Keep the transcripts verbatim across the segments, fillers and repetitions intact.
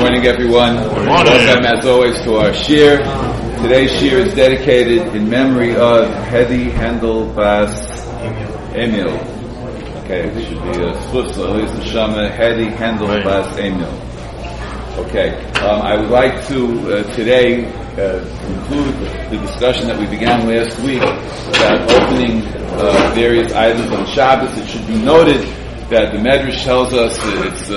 morning, everyone. Good morning. Welcome, as always, to our shir. Today's shir is dedicated in memory of Hedy Handel Bas Emil. Okay, it should be a Sputzla, Elias Neshama, Hedy Handel Bas Emil. Okay, um, I would like to uh, today uh, conclude the discussion that we began last week about opening uh, various items on Shabbos. It should be noted that the Medrash tells us that it's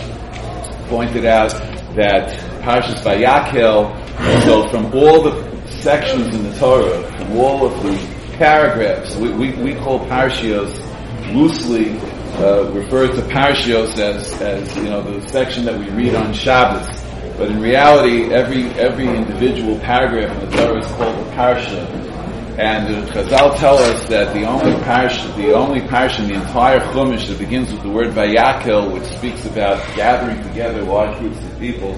uh, pointed out that Parshas Vayakhel, so from all the sections in the Torah, from all of the paragraphs, we, we, we call Parshios loosely uh, refers to Parshios as, as, you know, the section that we read on Shabbos. But in reality, every, every individual paragraph in the Torah is called a Parsha. And the Chazal tell us that the only parsha, the only parsha in the entire Chumash that begins with the word Vayakhel, which speaks about gathering together large groups of people,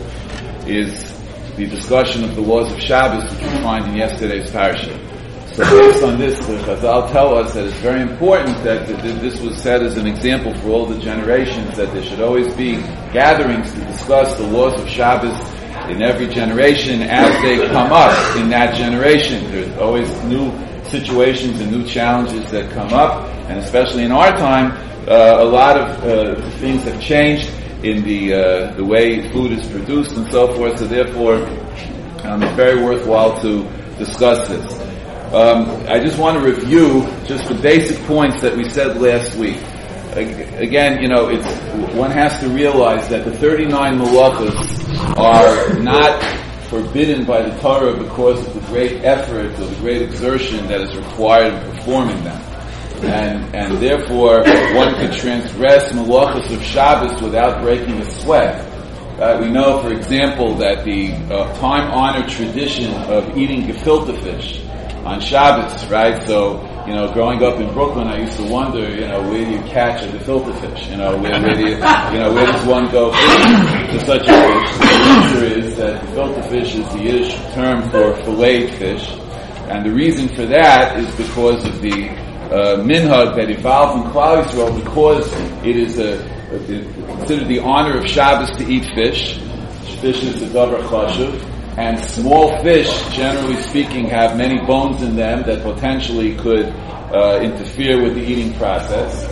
is the discussion of the laws of Shabbos, which we find in yesterday's parsha. So based on this, the Chazal tell us that it's very important that this was set as an example for all the generations, that there should always be gatherings to discuss the laws of Shabbos in every generation as they come up in that generation. There's always new situations and new challenges that come up, and especially in our time, uh, a lot of uh, things have changed in the uh, the way food is produced and so forth, so therefore um, it's very worthwhile to discuss this. Um, I just want to review just the basic points that we said last week. Again, you know, it's, one has to realize that the thirty-nine malachos are not forbidden by the Torah because of the great effort or the great exertion that is required in performing them. And, and therefore, one could transgress malachos of Shabbos without breaking a sweat. Uh, we know, for example, that the uh, time-honored tradition of eating gefilte fish on Shabbos, right? So, you know, growing up in Brooklyn, I used to wonder, you know, where do you catch a gefilte fish? You know, where, where do you, you know, where does one go fishing to such a fish? The answer is that gefilte fish is the Yiddish term for filleted fish, and the reason for that is because of the uh, minhag that evolved in Klal Yisrael, because it is a, a, considered the honor of Shabbos to eat fish. Fish is a davar chashuv. And small fish, generally speaking, have many bones in them that potentially could uh, interfere with the eating process.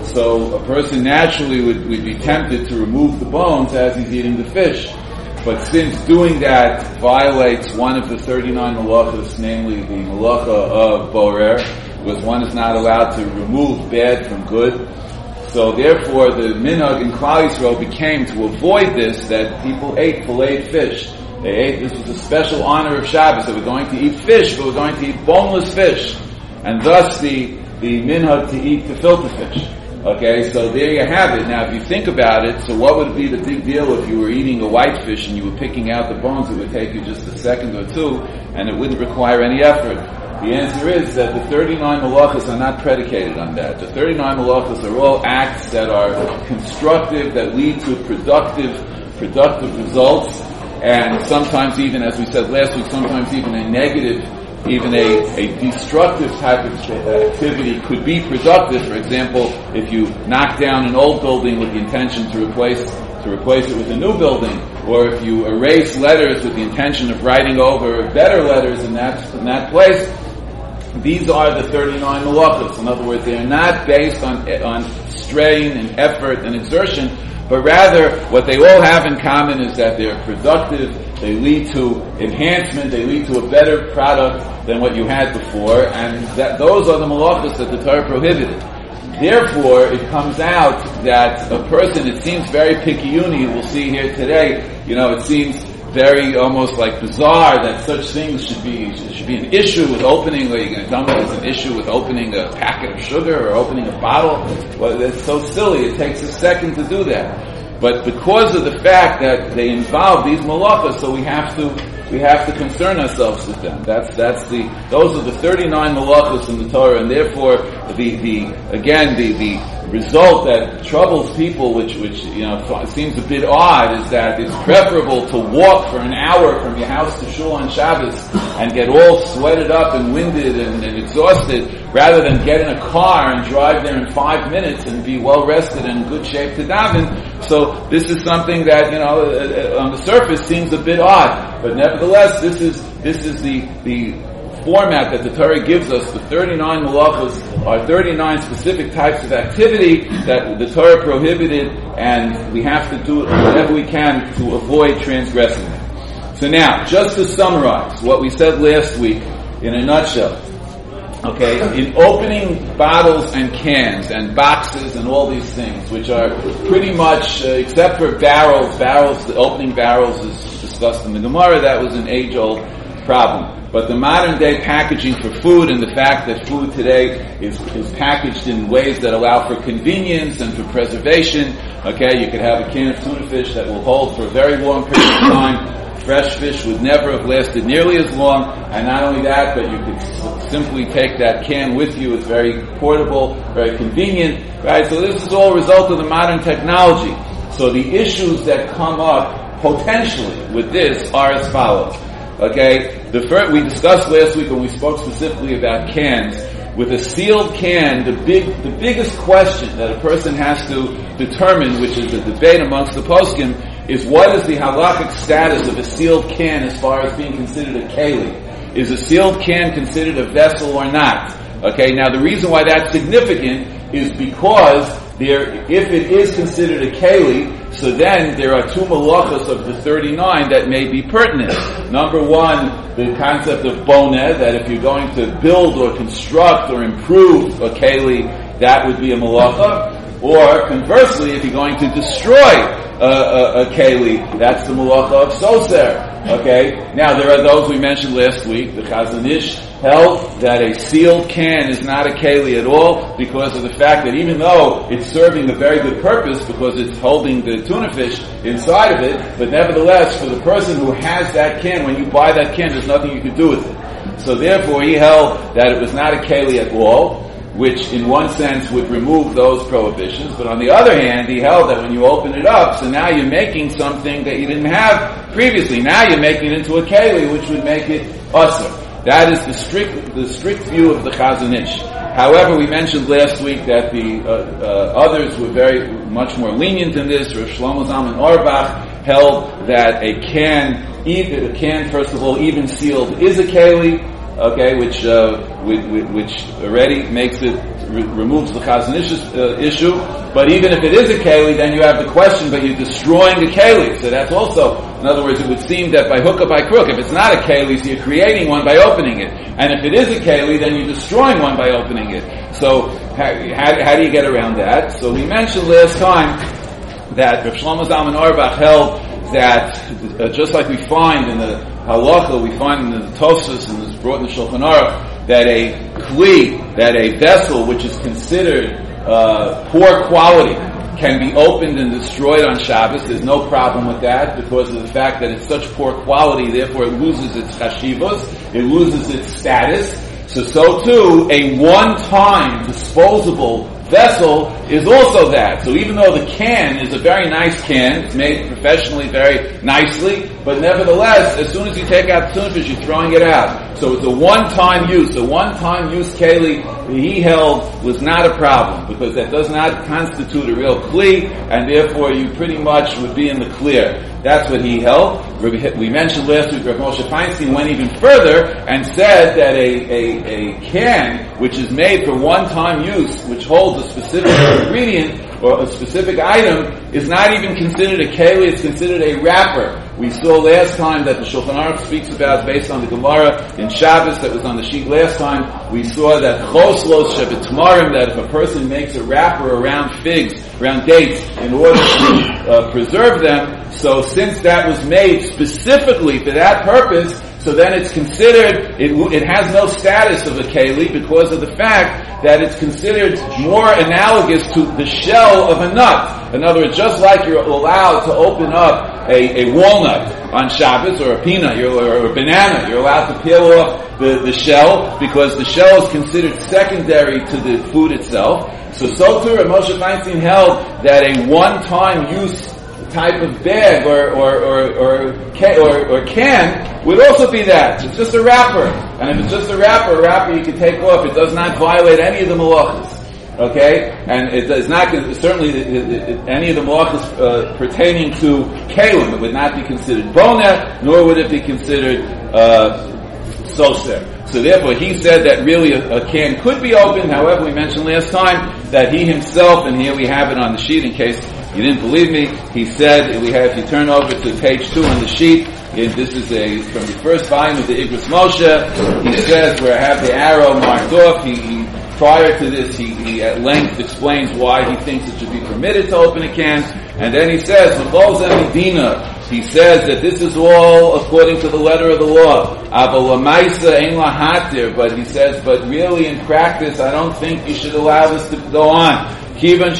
So a person naturally would, would be tempted to remove the bones as he's eating the fish. But since doing that violates one of the thirty-nine malachos, namely the malacha of borer, because one is not allowed to remove bad from good, so therefore the minhag in Klal Yisrael became, to avoid this, that people ate filleted fish. They ate, this was a special honor of Shabbos, that we're going to eat fish, but we're going to eat boneless fish. And thus the, the minhag to eat gefilte fish. Okay, so there you have it. Now if you think about it, so what would be the big deal if you were eating a white fish and you were picking out the bones? It would take you just a second or two, and it wouldn't require any effort. The answer is that the thirty-nine malachos are not predicated on that. The thirty-nine malachos are all acts that are constructive, that lead to productive, productive results. And sometimes even, as we said last week, sometimes even a negative, even a, a destructive type of activity could be productive. For example, if you knock down an old building with the intention to replace to replace it with a new building, or if you erase letters with the intention of writing over better letters in that in that place, these are the thirty-nine malachos. In other words, they are not based on on strain and effort and exertion, but rather, what they all have in common is that they're productive, they lead to enhancement, they lead to a better product than what you had before, and that those are the malachos that the Torah prohibited. Therefore, it comes out that a person, it seems very picayune, we'll see here today, you know, it seems very almost like bizarre that such things should be should be an issue with opening, like you're going to tell me there's an issue with opening a packet of sugar or opening a bottle. Well, that's so silly, it takes a second to do that. But because of the fact that they involve these malachos, so we have to we have to concern ourselves with them. That's that's the those are the thirty-nine malachos in the Torah, and therefore the the again the the result that troubles people, which, which you know seems a bit odd, is that it's preferable to walk for an hour from your house to shul on Shabbos and get all sweated up and winded and, and exhausted, rather than get in a car and drive there in five minutes and be well rested and in good shape to daven. So this is something that, you know, on the surface seems a bit odd, but nevertheless, this is this is the the format that the Torah gives us. The thirty-nine malachos are thirty-nine specific types of activity that the Torah prohibited, and we have to do whatever we can to avoid transgressing them. So now, just to summarize what we said last week in a nutshell. Okay, in opening bottles and cans and boxes and all these things, which are pretty much, uh, except for barrels, barrels, the opening barrels is discussed in the Gemara, that was an age-old problem. But the modern day packaging for food, and the fact that food today is, is packaged in ways that allow for convenience and for preservation, okay, you could have a can of tuna fish that will hold for a very long period of time. Fresh fish would never have lasted nearly as long, and not only that, but you could s- simply take that can with you. It's very portable, very convenient, right? So this is all a result of the modern technology. So the issues that come up potentially with this are as follows. Okay, the first, we discussed last week when we spoke specifically about cans. With a sealed can, the big, the biggest question that a person has to determine, which is a debate amongst the poskim, is what is the halakhic status of a sealed can as far as being considered a keli? Is a sealed can considered a vessel or not? Okay, now the reason why that's significant is because there, if it is considered a keli, so then there are two malachos of the thirty-nine that may be pertinent. Number one, the concept of boneh, that if you're going to build or construct or improve a keli, that would be a malacha. Or conversely, if you're going to destroy a, a, a keli, that's the malacha of soser. Okay? Now, there are those we mentioned last week. The Chazon Ish held that a sealed can is not a keli at all because of the fact that even though it's serving a very good purpose because it's holding the tuna fish inside of it, but nevertheless, for the person who has that can, when you buy that can, there's nothing you can do with it. So therefore, he held that it was not a keli at all, which in one sense would remove those prohibitions, but on the other hand, he held that when you open it up, so now you're making something that you didn't have previously. Now you're making it into a keli, which would make it usr. That is the strict, the strict view of the Chazon Ish. However, we mentioned last week that the uh, uh, others were very much more lenient in this. Rav Shlomo Zalman Auerbach held that a can, even, a can first of all, even sealed, is a keli. Okay, which, uh, which which already makes it re- removes the Chazon Ish uh, issue. But even if it is a keli, then you have the question: but you're destroying the keli. So that's also, in other words, it would seem that by hook or by crook, if it's not a keli, so you're creating one by opening it, and if it is a keli, then you're destroying one by opening it. So how, how, how do you get around that? So we mentioned last time that Rav Shlomo Zalman Auerbach held that uh, just like we find in the halacha, we find in the Tosfos and is brought in the Shulchan Aruch, that a kli, that a vessel which is considered uh, poor quality can be opened and destroyed on Shabbos. There's no problem with that because of the fact that it's such poor quality, therefore it loses its chashivos, it loses its status. So, so too, a one-time disposable vessel is also that. So even though the can is a very nice can, it's made professionally very nicely, but nevertheless, as soon as you take out the tuna fish, you're throwing it out. So it's a one-time use. A one-time use keli, he held, was not a problem, because that does not constitute a real kli, and therefore you pretty much would be in the clear. That's what he held. We mentioned last week, Rav Moshe Feinstein went even further and said that a, a, a can, which is made for one-time use, which holds a specific ingredient or a specific item, is not even considered a keli, it's considered a wrapper. We saw last time that the Shulchan Aruch speaks about, based on the Gemara in Shabbos that was on the sheet last time, we saw that choslos shebetmarim, that if a person makes a wrapper around figs, around dates, in order to uh, preserve them, so since that was made specifically for that purpose, so then it's considered, it, it has no status of a keli because of the fact that it's considered more analogous to the shell of a nut. In other words, just like you're allowed to open up a, a walnut on Shabbos, or a peanut, or a banana, you're allowed to peel off the, the shell because the shell is considered secondary to the food itself. So, so too, Moshe Feinstein held that a one-time use type of bag or or or or, can, or or can would also be that. It's just a wrapper, and if it's just a wrapper, a wrapper you can take off. It does not violate any of the malachas. Okay, and it does not certainly it, it, it, any of the malachas uh, pertaining to kalim. It would not be considered bona, nor would it be considered uh, soser. So therefore, he said that really a, a can could be opened. However, we mentioned last time that he himself, and here we have it on the sheet in case you didn't believe me, he said, we have, if you turn over to page two on the sheet, it, this is a from the first volume of the Igros Moshe, he says where I have the arrow marked off, he, he prior to this, he, he at length explains why he thinks it should be permitted to open a can, and then he says, he says that this is all according to the letter of the law. But he says, but really in practice, I don't think you should allow this to go on. Because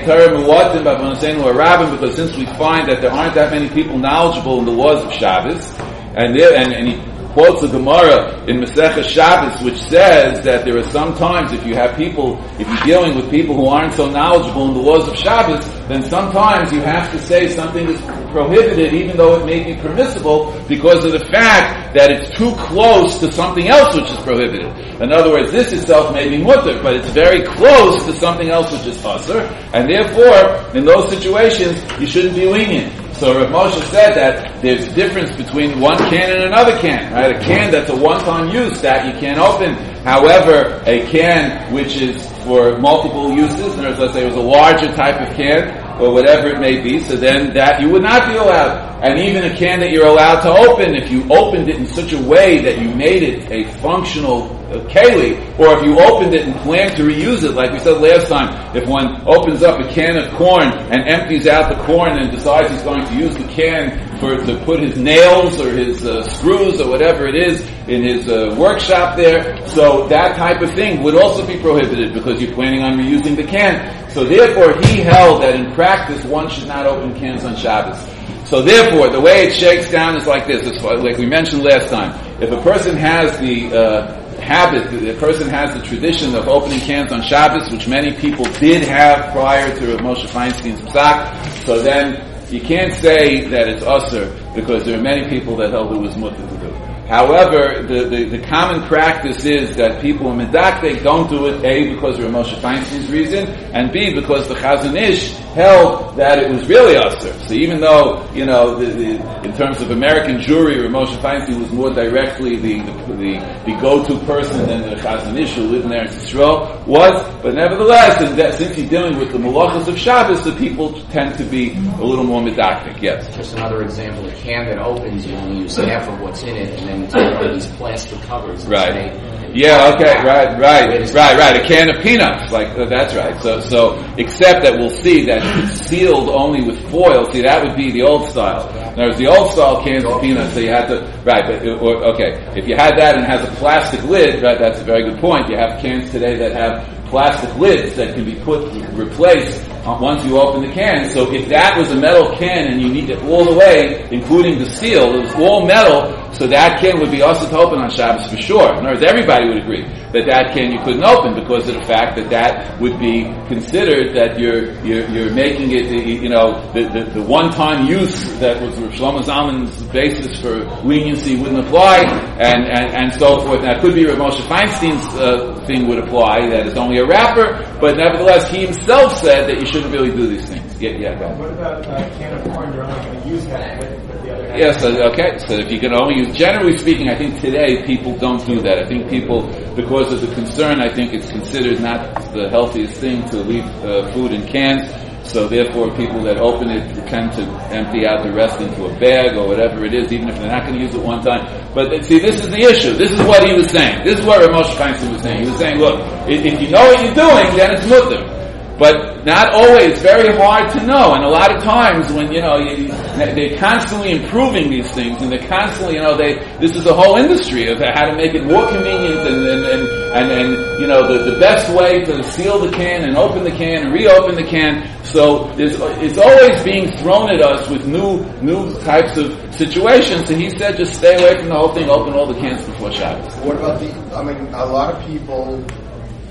since we find that there aren't that many people knowledgeable in the laws of Shabbos, and there, and, and he quotes a Gemara in Masechah Shabbos which says that there are some times if you have people, if you're dealing with people who aren't so knowledgeable in the laws of Shabbos, then sometimes you have to say something is prohibited even though it may be permissible because of the fact that it's too close to something else which is prohibited. In other words, this itself may be mutter, but it's very close to something else which is asur, and therefore, in those situations, you shouldn't be lenient. So Rav Moshe said that there's a difference between one can and another can, right? A can that's a one-time use that you can't open. However, a can which is for multiple uses, in other words, let's say it was a larger type of can, or whatever it may be, so then that you would not be allowed. And even a can that you're allowed to open, if you opened it in such a way that you made it a functional uh, keli, or if you opened it and planned to reuse it, like we said last time, if one opens up a can of corn and empties out the corn and decides he's going to use the can for to put his nails or his uh, screws or whatever it is in his uh, workshop there, so that type of thing would also be prohibited because you're planning on reusing the can. So therefore, he held that in practice one should not open cans on Shabbos. So therefore, the way it shakes down is like this. It's like we mentioned last time. If a person has the uh, habit, the person has the tradition of opening cans on Shabbos, which many people did have prior to Rav Moshe Feinstein's psak, so then you can't say that it's usur because there are many people that held it was mutter to do. However, the, the, the common practice is that people in Medakdek don't do it, A, because of Rav Moshe Feinstein's reason, and B, because the Chazon Ish held that it was really usur. So even though, you know, the, the, in terms of American Jewry, Rav Moshe Feinstein was more directly the, the, the, the go-to person than the Chazon Ish who lived in Eretz Yisrael was, but nevertheless, and that, since he's dealing with the malachas of Shabbos, the people tend to be a little more Medakdek, yes. Just another example, a can that opens, you only use half of what's in it, and then you take all these plastic covers. Right. Yeah, okay, right, right, right, right. A can of peanuts, like, uh, that's right. So, so, except that we'll see that it's sealed only with foil. See, that would be the old style. Now, the old style cans of peanuts, so you had to, right, but, or, okay, if you had that and it has a plastic lid, right, that's a very good point. You have cans today that have plastic lids that can be put, replaced once you open the can. So if that was a metal can and you need it all the way, including the seal, it was all metal, so that can would be also to open on Shabbos for sure. In other words, everybody would agree that that can you couldn't open because of the fact that that would be considered that you're you're, you're making it, you know, the, the, the one-time use that was Rav Shlomo Zalman's basis for leniency wouldn't apply, and, and, and so forth. Now, it could be Rav Moshe Feinstein's uh, thing would apply, that it's only a wrapper, but nevertheless, he himself said that you shouldn't really do these things. Yeah, yeah, go ahead. What about a uh, can of corn? You're only going to use that with, with the other hand. Yes, yeah, so, okay, so if you can only use, generally speaking, I think today people don't do that. I think people, because of the concern, I think it's considered not the healthiest thing to leave uh, food in cans, so therefore people that open it tend to empty out the rest into a bag or whatever it is, even if they're not going to use it one time. But see, this is the issue. This is what he was saying. This is what Rav Moshe Feinstein was saying. He was saying, look, if, if you know what you're doing, then it's mutter. But not always, very hard to know. And a lot of times when, you know, you, they're constantly improving these things and they're constantly, you know, they, this is a whole industry of how to make it more convenient and, and, and, and, and you know, the, the best way to seal the can and open the can and reopen the can. So there's, it's always being thrown at us with new, new types of situations. So he said, just stay away from the whole thing, open all the cans before Shabbos. What about the, I mean, a lot of people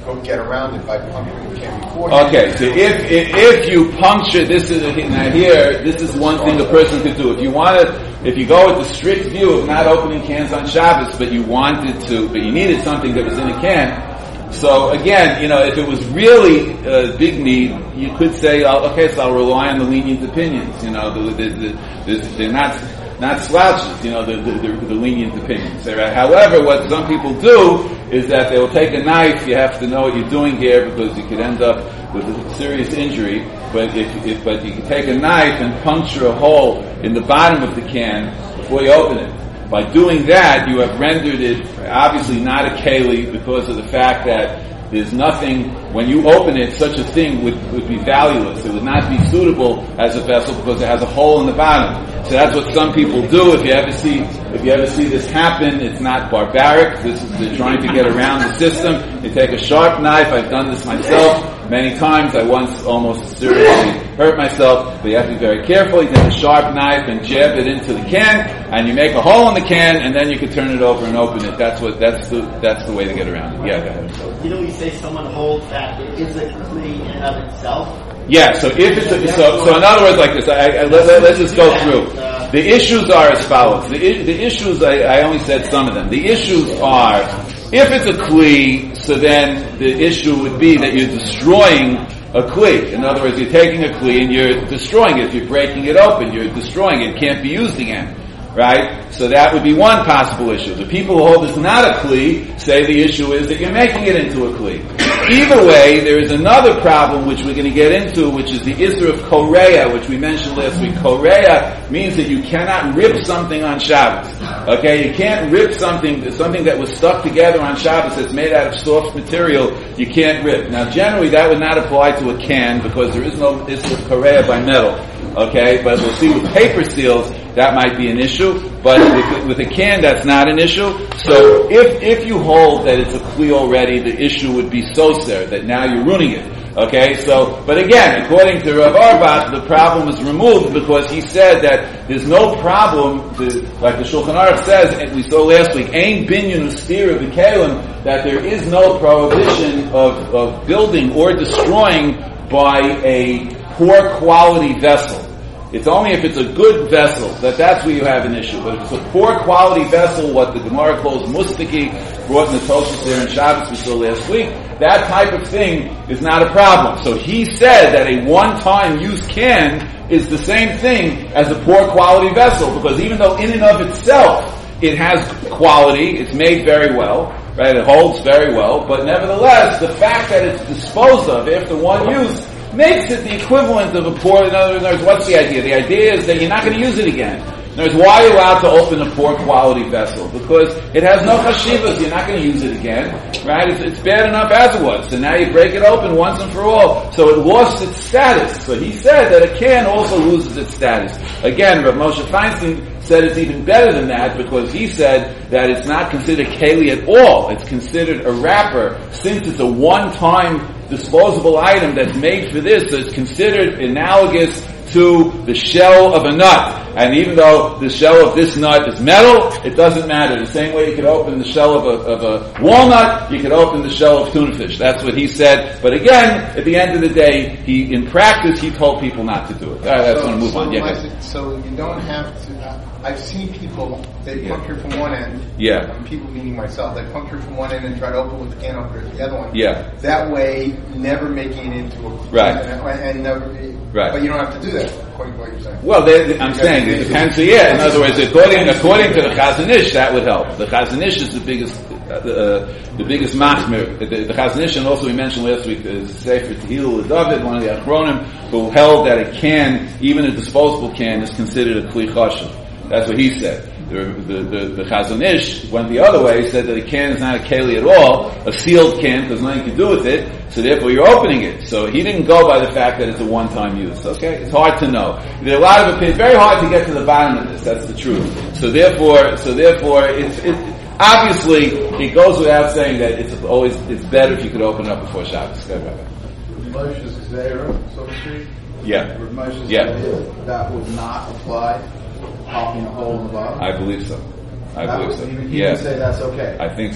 go get around it by puncturing the can before. Okay, so if, if if you puncture, this is now here. This is one thing a person could do. If you want to, if you go with the strict view of not opening cans on Shabbos, but you wanted to, but you needed something that was in a can. So again, you know, if it was really a big need, you could say, oh, okay, so I'll rely on the lenient opinions. You know, the, the, the, the, they're not not slouches. You know, the, the, the, the lenient opinions. Right? However, what some people do is that they will take a knife. You have to know what you're doing here because you could end up with a serious injury. But if, if but you can take a knife and puncture a hole in the bottom of the can before you open it. By doing that, you have rendered it obviously not a keli because of the fact that there's nothing, when you open it, such a thing would, would be valueless. It would not be suitable as a vessel because it has a hole in the bottom. So that's what some people do. If you ever see, if you ever see this happen, it's not barbaric. This is, they're trying to get around the system. They take a sharp knife. I've done this myself many times. I once almost seriously hurt myself. But you have to be very careful. You take a sharp knife and jab it into the can, and you make a hole in the can, and then you can turn it over and open it. That's what. That's the. That's the way to get around it. Yeah, go ahead. You know, you say someone holds that it is a kli in and of itself. Yeah, so if it's a, so, so in other words, like this, I, I, let, let, let's just go through. The issues are as follows. The, the issues, I, I only said some of them. The issues are, if it's a kli, so then the issue would be that you're destroying a kli. In other words, you're taking a kli and you're destroying it. You're breaking it open. You're destroying it. It can't be used again. Right? So that would be one possible issue. The people who hold it's not a kli say the issue is that you're making it into a kli. Either way, there is another problem which we're going to get into, which is the issue of korea, which we mentioned last week. Korea means that you cannot rip something on Shabbos. Okay? You can't rip something, something that was stuck together on Shabbos that's made out of soft material, you can't rip. Now generally that would not apply to a can because there is no issue of korea by metal. Okay? But we'll see with paper seals, that might be an issue, but with, with a can, that's not an issue. So if if you hold that it's a kli already, the issue would be soser, that now you're ruining it. Okay, so, but again, according to Rav Arbat, the problem is removed because he said that there's no problem, to, like the Shulchan Aruch says, and we saw last week, Ein binyan ustira b'kelim, that there is no prohibition of, of building or destroying by a poor quality vessel. It's only if it's a good vessel that that's where you have an issue. But if it's a poor quality vessel, what the Gemara calls mustaki, brought in the Toshos there in Shabbos we saw last week, that type of thing is not a problem. So he said that a one-time use can is the same thing as a poor quality vessel, because even though in and of itself it has quality, it's made very well, right? It holds very well, but nevertheless, the fact that it's disposed of after one use makes it the equivalent of a poor, in other words, what's the idea? The idea is that you're not going to use it again. In other words, why are you allowed to open a poor quality vessel? Because it has no chashivas, you're not going to use it again, right? It's, it's bad enough as it was, so now you break it open once and for all. So it lost its status. So he said that a can also loses its status. Again, Rav Moshe Feinstein said it's even better than that because he said that it's not considered keli at all. It's considered a wrapper since it's a one-time disposable item that's made for this, so it's considered analogous to the shell of a nut. And even though the shell of this nut is metal, it doesn't matter. The same way you could open the shell of a, of a walnut, you could open the shell of tuna fish. That's what he said. But again, at the end of the day, he, in practice, he told people not to do it. All right, that's going to move so on. Yeah, my, so you don't have to, uh, I've seen people, they yeah. puncture from one end. Yeah. Um, people meaning myself, they puncture from one end and try to open with the can opener at the other one. Yeah. That way, never making it into a... Right. And, and never... Right. But you don't have to do that, according to what you're saying. Well, they, they, I'm saying it depends. So yeah, in other words, according according to the Chazon Ish, that would help. The Chazon Ish is the biggest, uh, the biggest machmir. The, the Chazon Ish, and also we mentioned last week, is Sefer Tehillah David, one of the Achronim, who held that a can, even a disposable can, is considered a kli chashuv. That's what he said. The, the, the, the Chazon Ish went the other way, said that a can is not a keli at all, a sealed can, there's nothing to do with it, so therefore you're opening it. So he didn't go by the fact that it's a one-time use, okay? It's hard to know. There are a lot of opinions, very hard to get to the bottom of this, that's the truth. So therefore, so therefore, it's, it, obviously, it goes without saying that it's always, it's better if you could open it up before Shabbos. Go ahead. Moshe's Zera, so to speak? Yeah. Moshe's Yeah. That would not apply, popping a hole in the bottom? I believe so. I that believe was, so. You, you yeah. can say that's okay? I think so.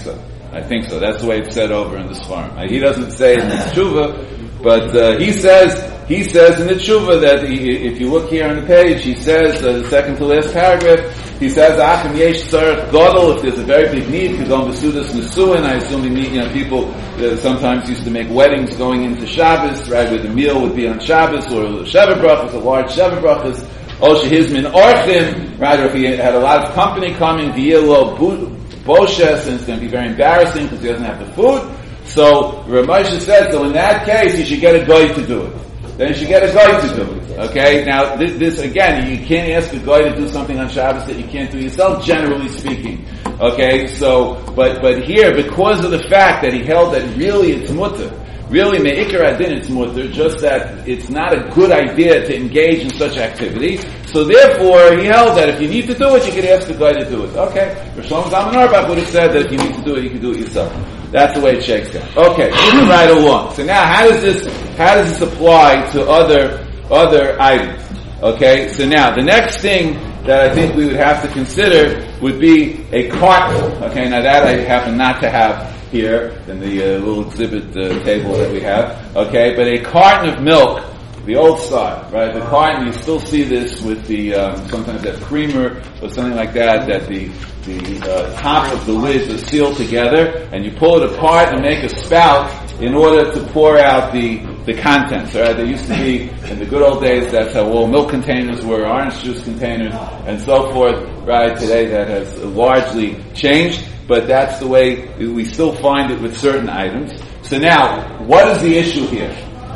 I think so. That's the way it's said over in the Sfarim. Uh, he doesn't say it in the Tshuva, but uh, he says he says in the Tshuva that he, if you look here on the page, he says uh, the second to last paragraph. He says, "Achim yesh tzarech gadol." If there's a very big need to go to Sudas Nesuin, I assume he meet, you know, people uh, sometimes used to make weddings going into Shabbos, right? Where the meal would be on Shabbos or Sheva Brachos, a large Sheva Brachos. Oshe Hizmin Orchim, right? Or if he had a lot of company coming, V'yelo Boshes, and it's going to be very embarrassing because he doesn't have the food. So Rav Moshe said, so in that case, you should get a guy to do it. Then you should get a guy to do it. Okay? Now, this, this again, you can't ask a guy to do something on Shabbos that you can't do yourself, generally speaking. Okay? So, but, but here, because of the fact that he held that really it's mutter, really me'ikar adin it's mutter, just that it's not a good idea to engage in such activities. So therefore, he held that if you need to do it, you can ask the guy to do it. Okay? Rav Shlomo Zalman Auerbach would have said that if you need to do it, you can do it yourself. That's the way it shakes out. Okay, moving right along. So now, how does this how does this apply to other other items? Okay, so now the next thing that I think we would have to consider would be a carton. Okay, now that I happen not to have here in the uh, little exhibit uh, table that we have. Okay, but a carton of milk, the old style, right? The carton, you still see this with the um, sometimes that creamer or something like that. That the the uh, top of the lids are sealed together, and you pull it apart and make a spout in order to pour out the the contents. Right? There used to be in the good old days. That's how all milk containers were, orange juice containers, and so forth. Right? Today that has largely changed, but that's the way we still find it with certain items. So now, what is the issue here?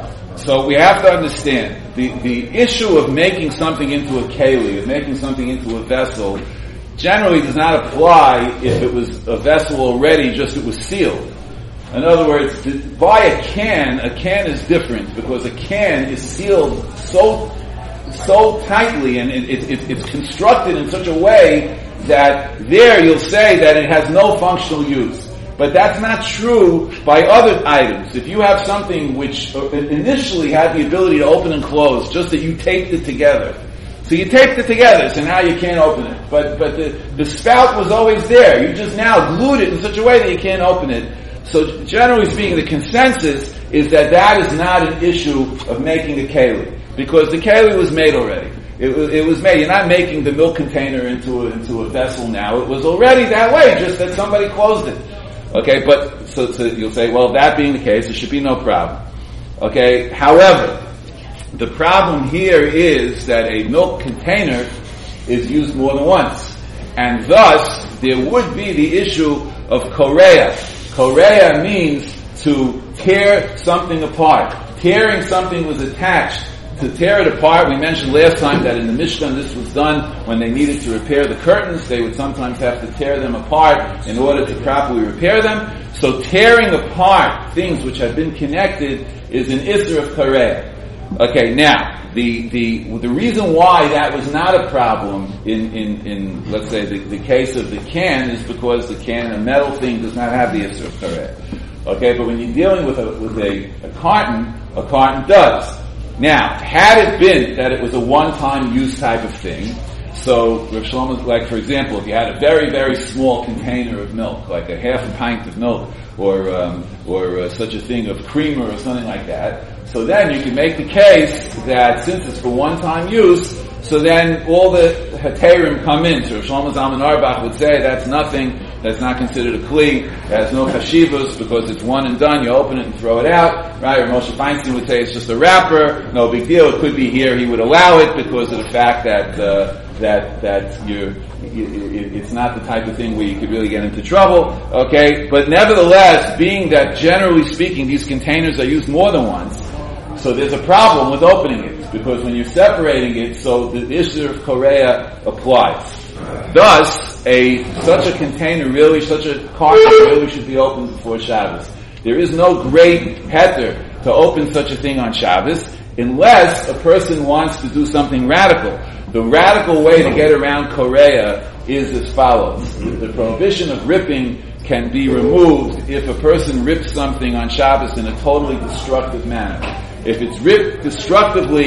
So we have to understand the the issue of making something into a keli, of making something into a vessel, generally does not apply if it was a vessel already, just it was sealed. In other words, to buy a can, a can is different because a can is sealed so so tightly and it, it, it, it's constructed in such a way that there you'll say that it has no functional use. But that's not true by other items. If you have something which initially had the ability to open and close, just that you taped it together. So you taped it together, so now you can't open it. But but the, the spout was always there. You just now glued it in such a way that you can't open it. So generally speaking, the consensus is that that is not an issue of making a keli. Because the keli was made already. It, it was made. You're not making the milk container into a, into a vessel now. It was already that way, just that somebody closed it. Okay, but so, so you'll say, well, that being the case, there should be no problem. Okay, however, the problem here is that a milk container is used more than once, and thus there would be the issue of korea. Korea means to tear something apart. Tearing something was attached. To tear it apart, we mentioned last time that in the Mishnah this was done when they needed to repair the curtains. They would sometimes have to tear them apart in order to properly repair them. So tearing apart things which have been connected is an Isser of Korea. Okay, now, the, the, the reason why that was not a problem in, in, in let's say, the, the case of the can is because the can, a metal thing, does not have the Isser of Korea. Okay, but when you're dealing with a, with a, a carton, a carton does. Now, had it been that it was a one-time use type of thing, so Rav Shlomo, like for example, if you had a very, very small container of milk, like a half a pint of milk, or um, or uh, such a thing of creamer or something like that, so then you can make the case that since it's for one-time use, so then all the heterim come in. So Rav Shlomo Zalman Auerbach would say that's nothing, that's not considered a kli, it has no chashivos because it's one and done, you open it and throw it out, right? Or Moshe Feinstein would say it's just a wrapper, no big deal, it could be here, he would allow it because of the fact that, uh, that, that you're, it's not the type of thing where you could really get into trouble, okay? But nevertheless, being that generally speaking these containers are used more than once, so there's a problem with opening it, because when you're separating it, so the issue of Korea applies. Thus, a such a container really, such a carton really should be opened before Shabbos. There is no great heter to open such a thing on Shabbos, unless a person wants to do something radical. The radical way to get around Korea is as follows. The prohibition of ripping can be removed if a person rips something on Shabbos in a totally destructive manner. If it's ripped destructively,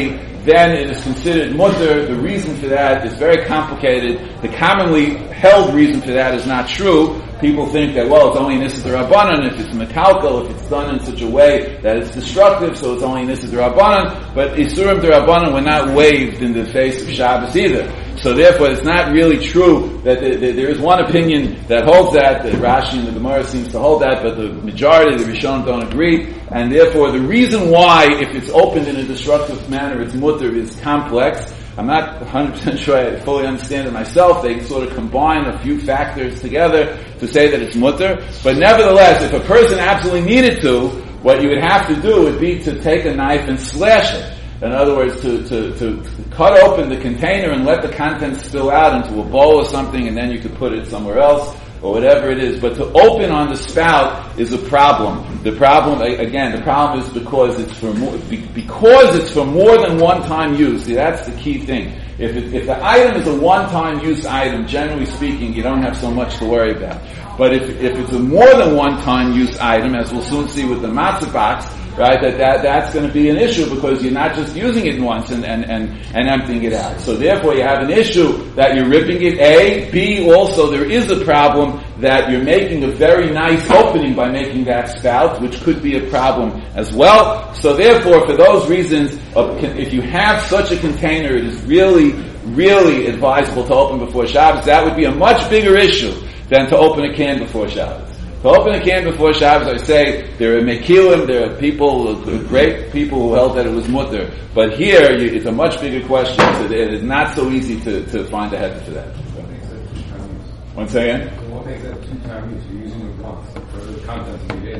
then it is considered mutter. The reason for that is very complicated. The commonly held reason for that is not true. People think that, well, it's only Nisat Rabbanan if it's metalkal, if it's done in such a way that it's destructive, so it's only Nisat Rabbanan. But Isurim Rabbanan were not waived in the face of Shabbos either. So therefore, it's not really true that there, there, there is one opinion that holds that, that Rashi and the Gemara seems to hold that, but the majority, the Rishonim, don't agree. And therefore, the reason why, if it's opened in a destructive manner, it's mutter, is complex. I'm not one hundred percent sure I fully understand it myself. They sort of combine a few factors together to say that it's mutter. But nevertheless, if a person absolutely needed to, what you would have to do would be to take a knife and slash it. In other words, to, to, to cut open the container and let the contents spill out into a bowl or something, and then you could put it somewhere else, or whatever it is. But to open on the spout is a problem. The problem, again, the problem is because it's for more, because it's for more than one-time use. See, that's the key thing. If it, if the item is a one-time use item, generally speaking, you don't have so much to worry about. But if if it's a more than one-time use item, as we'll soon see with the matzah box, right, that, that that's going to be an issue because you're not just using it once and, and, and, and emptying it out. So therefore you have an issue that you're ripping it, A. B, also there is a problem that you're making a very nice opening by making that spout, which could be a problem as well. So therefore, for those reasons, if you have such a container, it is really, really advisable to open before Shabbos. That would be a much bigger issue than to open a can before Shabbos. To open a can before Shabbos, I say, there are mekilim, there are people, great people who held that it was mutter. But here, you, it's a much bigger question, so it is not so easy to, to find a head for that. One second. What makes that two-time use? You're using it once for the contents of the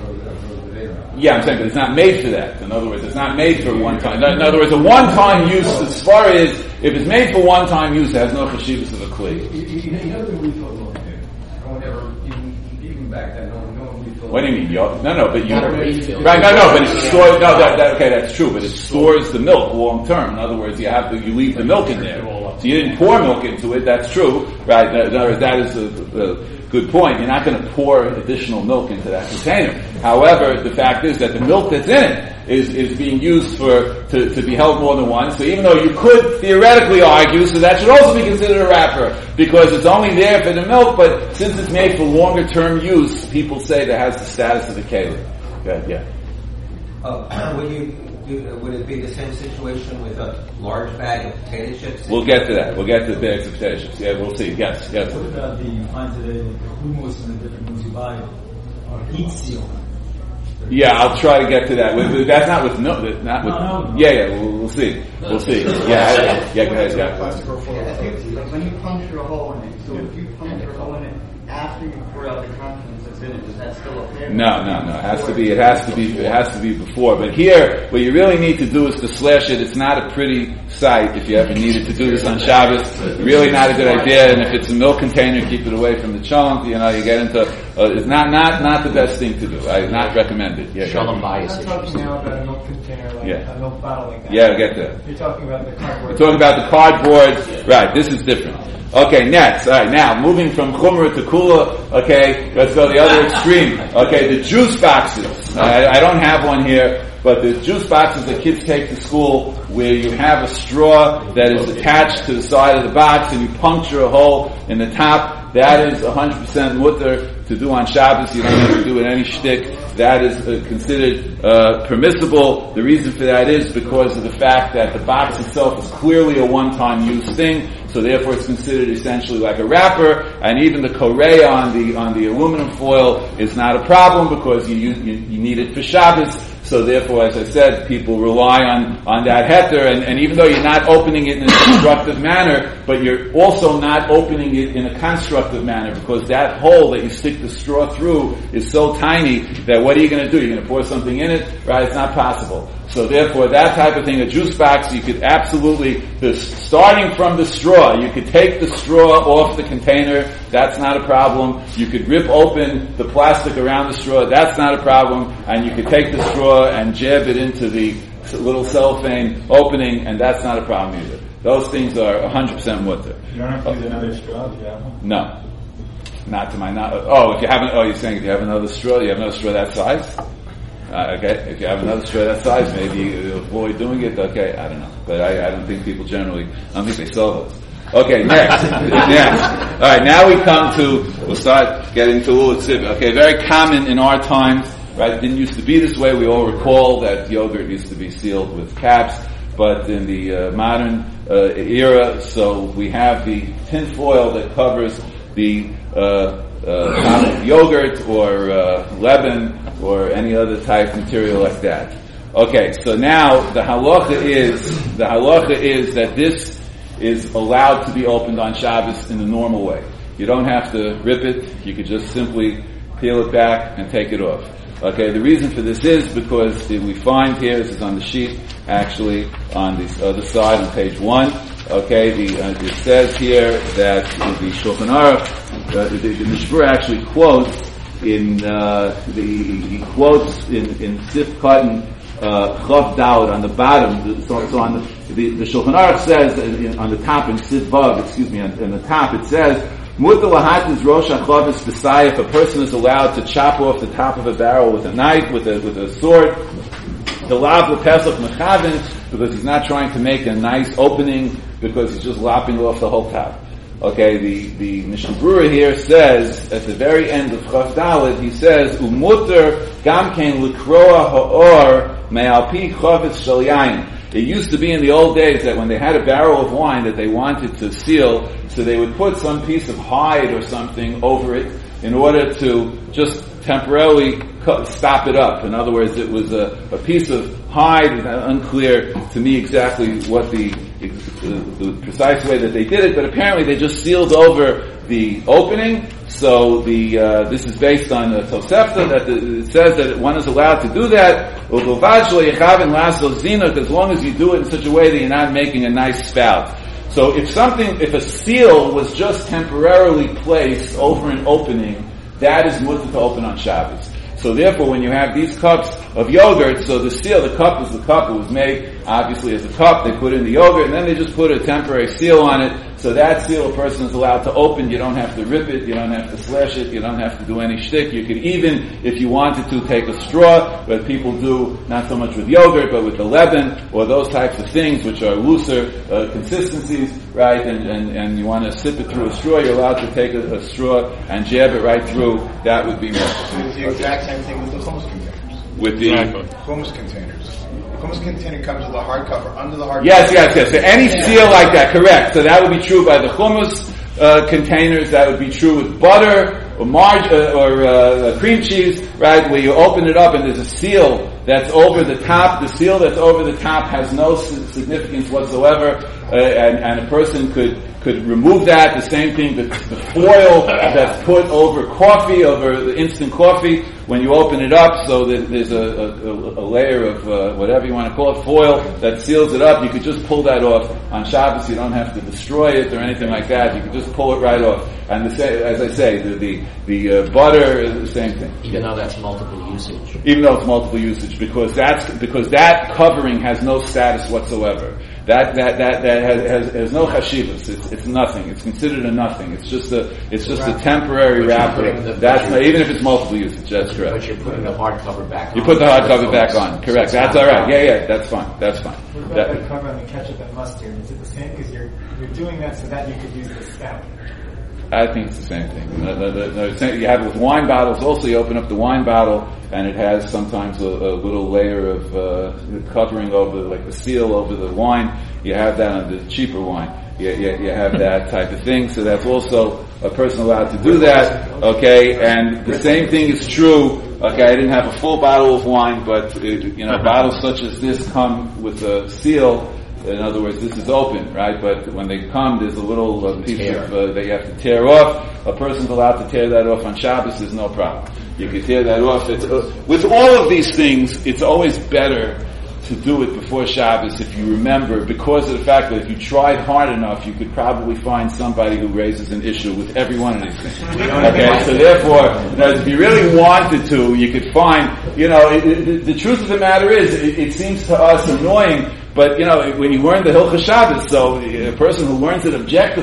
day. Yeah, I'm saying, but it's not made for that. In other words, it's not made for one time. In other words, a one-time use, as far as, if it's made for one-time use, it has no cheshivas of a kli. You know the refills on there. No one ever, even, even back then, no one, no one refilled. What do you mean? No, no, but you, Not a refill. right, no, no, but it stores, no, that, that, okay, that's true, but it stores the milk long term. In other words, you have to, you leave the milk in there. So you didn't pour milk into it, that's true, right? That, that is a, a good point. You're not going to pour additional milk into that container. However, the fact is that the milk that's in it is, is being used for, to, to be held more than once. So even though you could theoretically argue, so that should also be considered a wrapper, because it's only there for the milk, but since it's made for longer term use, people say that has the status of a keli. Good, yeah. Uh, would you, do, would it be the same situation with a large bag of potato chips? We'll get to that. We'll get to the bags of potato chips. Yeah, we'll see. Yes, yes. What about the, you find today, like the hummus and the different ones you buy are heat sealed? Yeah, I'll try to get to that. That's not with milk. Not with. No, no. Yeah, yeah. We'll, we'll see. We'll see. Yeah, yeah. Go ahead. Yeah. Like when you puncture a hole in it, so if you puncture a hole in it after you pour out the contents that's in it, is that still okay? No, no, no. It has to be. It has to be. It has to be before. But here, what you really need to do is to slash it. It's not a pretty sight if you ever needed to do this on Shabbos. Really not a good idea. And if it's a milk container, keep it away from the chunk. You know, you get into. Uh, it's not not not the best thing to do. I not recommend it. Yeah. Shalom yeah. bias. I'm not talking now about a milk container, like Yeah. a milk bottle like that. Yeah, I get that. You're talking about the cardboard. We're talking about the cardboard. Right, this is different. Okay, next. Alright, now, moving from Chumrah to Kula, okay, let's go the other extreme. Okay, the juice boxes. I, I don't have one here, but the juice boxes that kids take to school where you have a straw that is attached to the side of the box and you puncture a hole in the top, that is one hundred percent mutter to do on Shabbos. You don't have to do it any shtick. That is uh, considered uh, permissible. The reason for that is because of the fact that the box itself is clearly a one-time use thing, so therefore it's considered essentially like a wrapper, and even the korea on the on the aluminum foil is not a problem because you you, you need it for Shabbos. So therefore, as I said, people rely on, on that heter, and, and even though you're not opening it in a constructive manner, but you're also not opening it in a constructive manner, because that hole that you stick the straw through is so tiny that what are you going to do? You're going to pour something in it? Right? It's not possible. So therefore, that type of thing, a juice box, you could absolutely, the, starting from the straw, you could take the straw off the container, that's not a problem. You could rip open the plastic around the straw, that's not a problem. And you could take the straw and jab it into the little cellophane opening, and that's not a problem either. Those things are one hundred percent mutter. You don't have to use another straw, do you have one? No. Not to my knowledge. Oh, if you have an, oh, you're saying if you have another straw, you have another straw that size? Uh, okay, if you have another straw that size, maybe you avoid doing it. Okay, I don't know, but I, I don't think people generally. I don't think they sell those. Okay, next, next. All right, now we come to. We'll start getting to Ulutzib. Okay, very common in our times. Right, it didn't used to be this way. We all recall that yogurt used to be sealed with caps, but in the uh, modern uh, era, so we have the tin foil that covers the uh, uh, yogurt or uh, lebanon or any other type material like that. Okay, so now the halacha is the halacha is that this is allowed to be opened on Shabbos in the normal way. You don't have to rip it. You could just simply peel it back and take it off. Okay, the reason for this is because we find here, this is on the sheet, actually, on the other side on page one. Okay, the, uh, it says here that the Shulchan Aruch, uh, the, the Mishmur actually quotes in, uh, the, he quotes in, in Sif Cotton, uh, Chav Daud on the bottom, so, so on the, the, the Shulchan Aruch says, in, on the top, in Sif Vav, excuse me, on, on the top, it says, Muta lahatis rosh hachavis b'sai. If a person is allowed to chop off the top of a barrel with a knife, with a with a sword, the lav l'pesach mechavin, because he's not trying to make a nice opening, because he's just lopping off the whole top. Okay, the the Mishnah Berurah here says at the very end of Chav Daled, he says umuter gamkein l'kroa ha'or me'alpi chavis shel yain. It used to be in the old days that when they had a barrel of wine that they wanted to seal, so they would put some piece of hide or something over it in order to just temporarily cut, stop it up. In other words, it was a, a piece of hide. It's unclear to me exactly what the, the, the precise way that they did it, but apparently they just sealed over the opening. So the uh, this is based on the Tosefta that the, it says that one is allowed to do that. As long as you do it in such a way that you're not making a nice spout. So if something, if a seal was just temporarily placed over an opening, that is mutter to open on Shabbos. So therefore, when you have these cups of yogurt, so the seal, the cup was the cup, it was made obviously as a cup, they put in the yogurt, and then they just put a temporary seal on it. So that seal a person is allowed to open. You don't have to rip it, you don't have to slash it, you don't have to do any shtick. You could even, if you wanted to, take a straw, but people do not so much with yogurt, but with the lebanon, or those types of things which are looser uh, consistencies, right, and, and, and you want to sip it through a straw, you're allowed to take a, a straw and jab it right through. That would be more. So it's the exact same thing with the hummus containers. With the hummus containers. The hummus container comes with a hard cover under the hard yes, cover. Yes, yes, yes. So any seal like that, correct. So that would be true by the hummus uh, containers. That would be true with butter or marg uh, or uh, cream cheese, right? Where you open it up and there's a seal that's over the top. The seal that's over the top has no significance whatsoever, uh, and, and a person could could remove that. The same thing, the, the foil that's put over coffee, over the instant coffee, when you open it up, so that there's a, a, a layer of uh, whatever you want to call it, foil that seals it up. You could just pull that off on Shabbos. You don't have to destroy it or anything like that. You could just pull it right off. And the same, as I say, the the, the uh, butter is the same thing. Even though that's multiple usage. Even though it's multiple usage, because that's because that covering has no status whatsoever. That that that that has has, has no chashivas. It's it's nothing. It's considered a nothing. It's just a it's just a temporary wrapper. That's not, even if it's multiple usage. That's correct. But you're putting the hard cover back on. You put the hard cover back on. Correct. That's all right. Yeah, yeah. That's fine. That's fine. What about That, the cover on the ketchup and mustard? Is it the same? Because you're you're doing that so that you could use the spout. I think it's the same thing. The, the, the, the same, you have it with wine bottles. Also, you open up the wine bottle, and it has sometimes a, a little layer of uh, covering over, like the seal over the wine. You have that on the cheaper wine. You, you, you have that type of thing. So that's also a person allowed to do that. Okay, and the same thing is true. Okay, I didn't have a full bottle of wine, but it, you know, bottles such as this come with a seal. In other words, this is open, right? But when they come, there's a little uh, piece tear. of uh, that you have to tear off. A person's allowed to tear that off on Shabbos. There's no problem. You can tear that off. It's, uh, with all of these things, it's always better to do it before Shabbos if you remember, because of the fact that if you tried hard enough, you could probably find somebody who raises an issue with every one of these things. Okay, so therefore, you know, if you really wanted to, you could find, you know, it, it, the truth of the matter is, it, it seems to us annoying, but, you know, when you learn the Hilchos Shabbos, so a person who learns it objectively,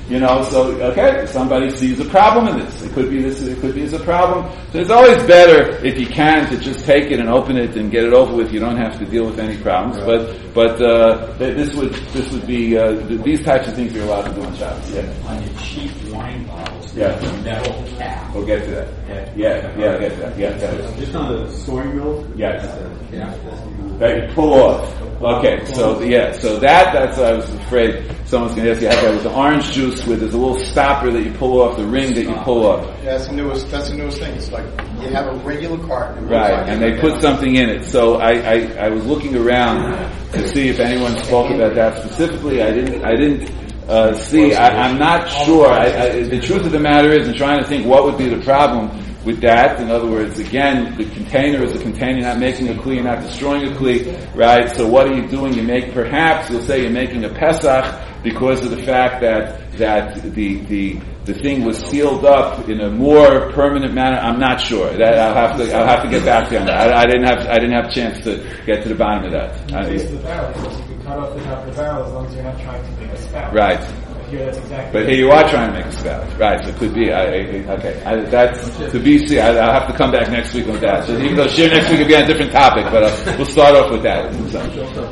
You know, so, okay, somebody sees a problem in this. It could be this, it could be as a problem. So it's always better, if you can, to just take it and open it and get it over with. You don't have to deal with any problems. Right. But, but, uh, this would, this would be, uh, these types of things you're allowed to do on Shabbos. Yeah. On your cheap wine bottles, yeah. there's a metal cap. We'll get to that. Yeah, yeah, yeah, I'll get to that. Yeah, that is. Just on the soy milk? Yes. Yeah. That you pull off. Okay, so yeah, so that, that's, I was afraid someone's going to ask you how that was the orange juice where there's a little stopper that you pull off, the ring that you pull off. Yeah, that's the newest, that's the newest thing. It's like, you have a regular carton. Right, and they put something in it. So I, I, I was looking around to see if anyone spoke about that specifically. I didn't, I didn't, uh, see, I, I'm not sure. I, I, the truth of the matter is, I'm trying to think what would be the problem with that. In other words, again, the container is a container, you're not making a kli, you're not destroying a kli, right? So what are you doing? You make, perhaps, you'll say you're making a Pesach because of the fact that, that the, the, the thing was sealed up in a more permanent manner. I'm not sure. That, I'll have to, I'll have to get back to you on that. I, I didn't have, I didn't have a chance to get to the bottom of that. In the case of the barrel, you can cut off the top of the barrel as long as you're not trying to make a spout. Right. Here, that's exactly but here you are trying to make a spout, right? So it could be. I, I, okay, I, that's to be seen. I'll have to come back next week on that. So even though share next week will be on a different topic, but uh, we'll start off with that. So,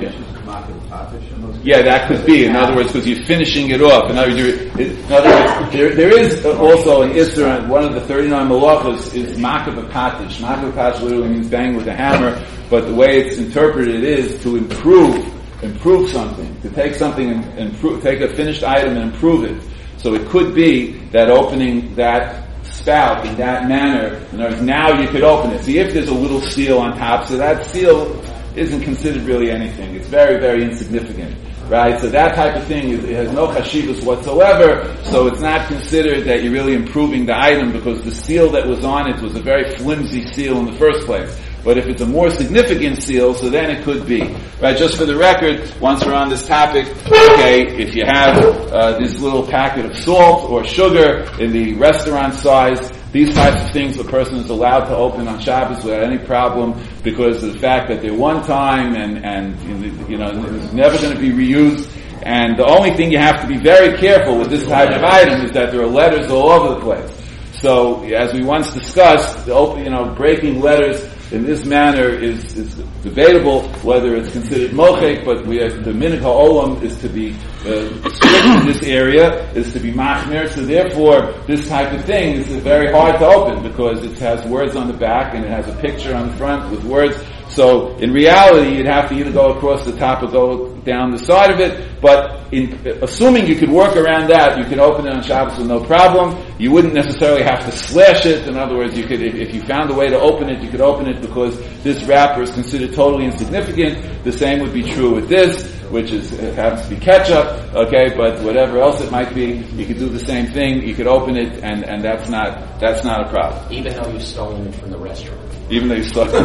yeah. yeah, that could be. In other words, because you're finishing it off. In other words, in other words there, there is also an Isser. One of the thirty-nine malachos is makav patish. Makav patish literally means bang with a hammer, but the way it's interpreted is to improve. Improve something, to take something and improve, take a finished item and improve it. So it could be that opening that spout in that manner, in other words, now you could open it. See, if there's a little seal on top, so that seal isn't considered really anything. It's very, very insignificant, right? So that type of thing, is, it has no chashivas whatsoever, so it's not considered that you're really improving the item because the seal that was on it was a very flimsy seal in the first place. But if it's a more significant seal, so then it could be. Right, just for the record, once we're on this topic, okay, if you have uh, this little packet of salt or sugar in the restaurant size, these types of things the person is allowed to open on Shabbos without any problem because of the fact that they're one time and, and you know, it's never going to be reused. And the only thing you have to be very careful with this type of item is that there are letters all over the place. So, as we once discussed, you know, breaking letters in this manner is, is debatable whether it's considered mochek, but we have, the minhag ha'olam is to be uh, strict in this area, is to be machmir. So therefore, this type of thing is very hard to open because it has words on the back and it has a picture on the front with words. So in reality, you'd have to either go across the top or go down the side of it. But in, assuming you could work around that, you could open it on Shabbos with no problem. You wouldn't necessarily have to slash it. In other words, you could, if, if you found a way to open it, you could open it because this wrapper is considered totally insignificant. The same would be true with this, which is it happens to be ketchup. Okay, but whatever else it might be, you could do the same thing. You could open it, and, and that's not that's not a problem. Even though you've stolen it from the restaurant. Even though you stole it.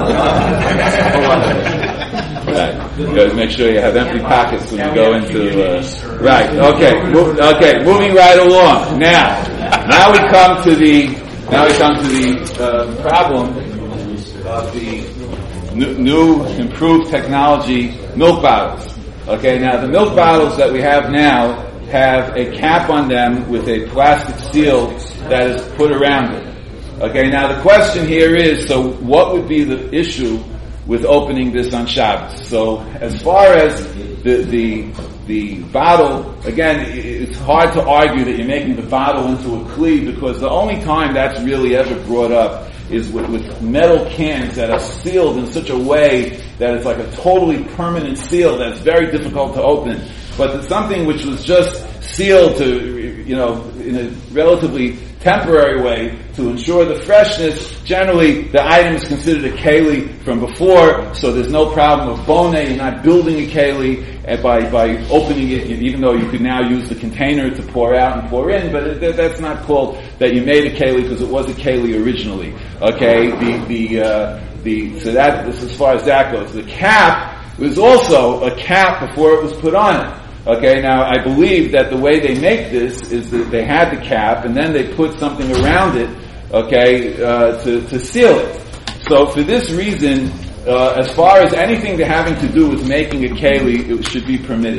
Right. You gotta make sure you have empty pockets when you go into, uh, right. Okay. Mo- okay. Moving right along. Now, now we come to the, now we come to the, uh, problem of the new, new improved technology milk bottles. Okay. Now the milk bottles that we have now have a cap on them with a plastic seal that is put around it. Okay, now the question here is, so what would be the issue with opening this on Shabbos? So as far as the the the bottle, again, it's hard to argue that you're making the bottle into a kli because the only time that's really ever brought up is with, with metal cans that are sealed in such a way that it's like a totally permanent seal that's very difficult to open. But it's something which was just sealed to, you know, in a relatively temporary way to ensure the freshness. Generally, the item is considered a keli from before, so there's no problem of bone. You're not building a keli by by opening it, even though you could now use the container to pour out and pour in, but it, that's not called that you made a keli because it was a keli originally. Okay, the the uh, the so that this as far as that goes. The cap was also a cap before it was put on it. Okay, now I believe that the way they make this is that they had the cap and then they put something around it, okay, uh, to, to seal it. So for this reason, uh, as far as anything having to do with making a keli, it should be permitted.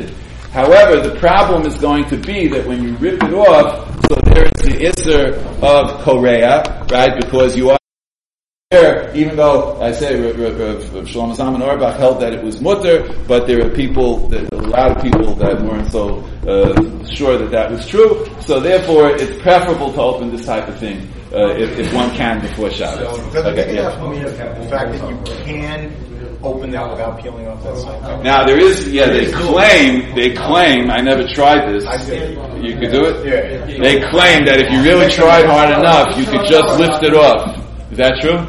However, the problem is going to be that when you rip it off, so there is the isser of korea, right? Because you are there, even though I say Rav Shlomo Zalman Auerbach held that it was mutter, but there are people, that, a lot of people that weren't so uh, sure that that was true. So therefore, it's preferable to open this type of thing uh, if, if one can before Shabbos. So, does okay, it yeah. the fact that you can open that without peeling off that side? Now there is, yeah, they claim, they claim, I never tried this. You could do it? Yeah. They claim that if you really tried hard enough, you could just lift it off. Is that true?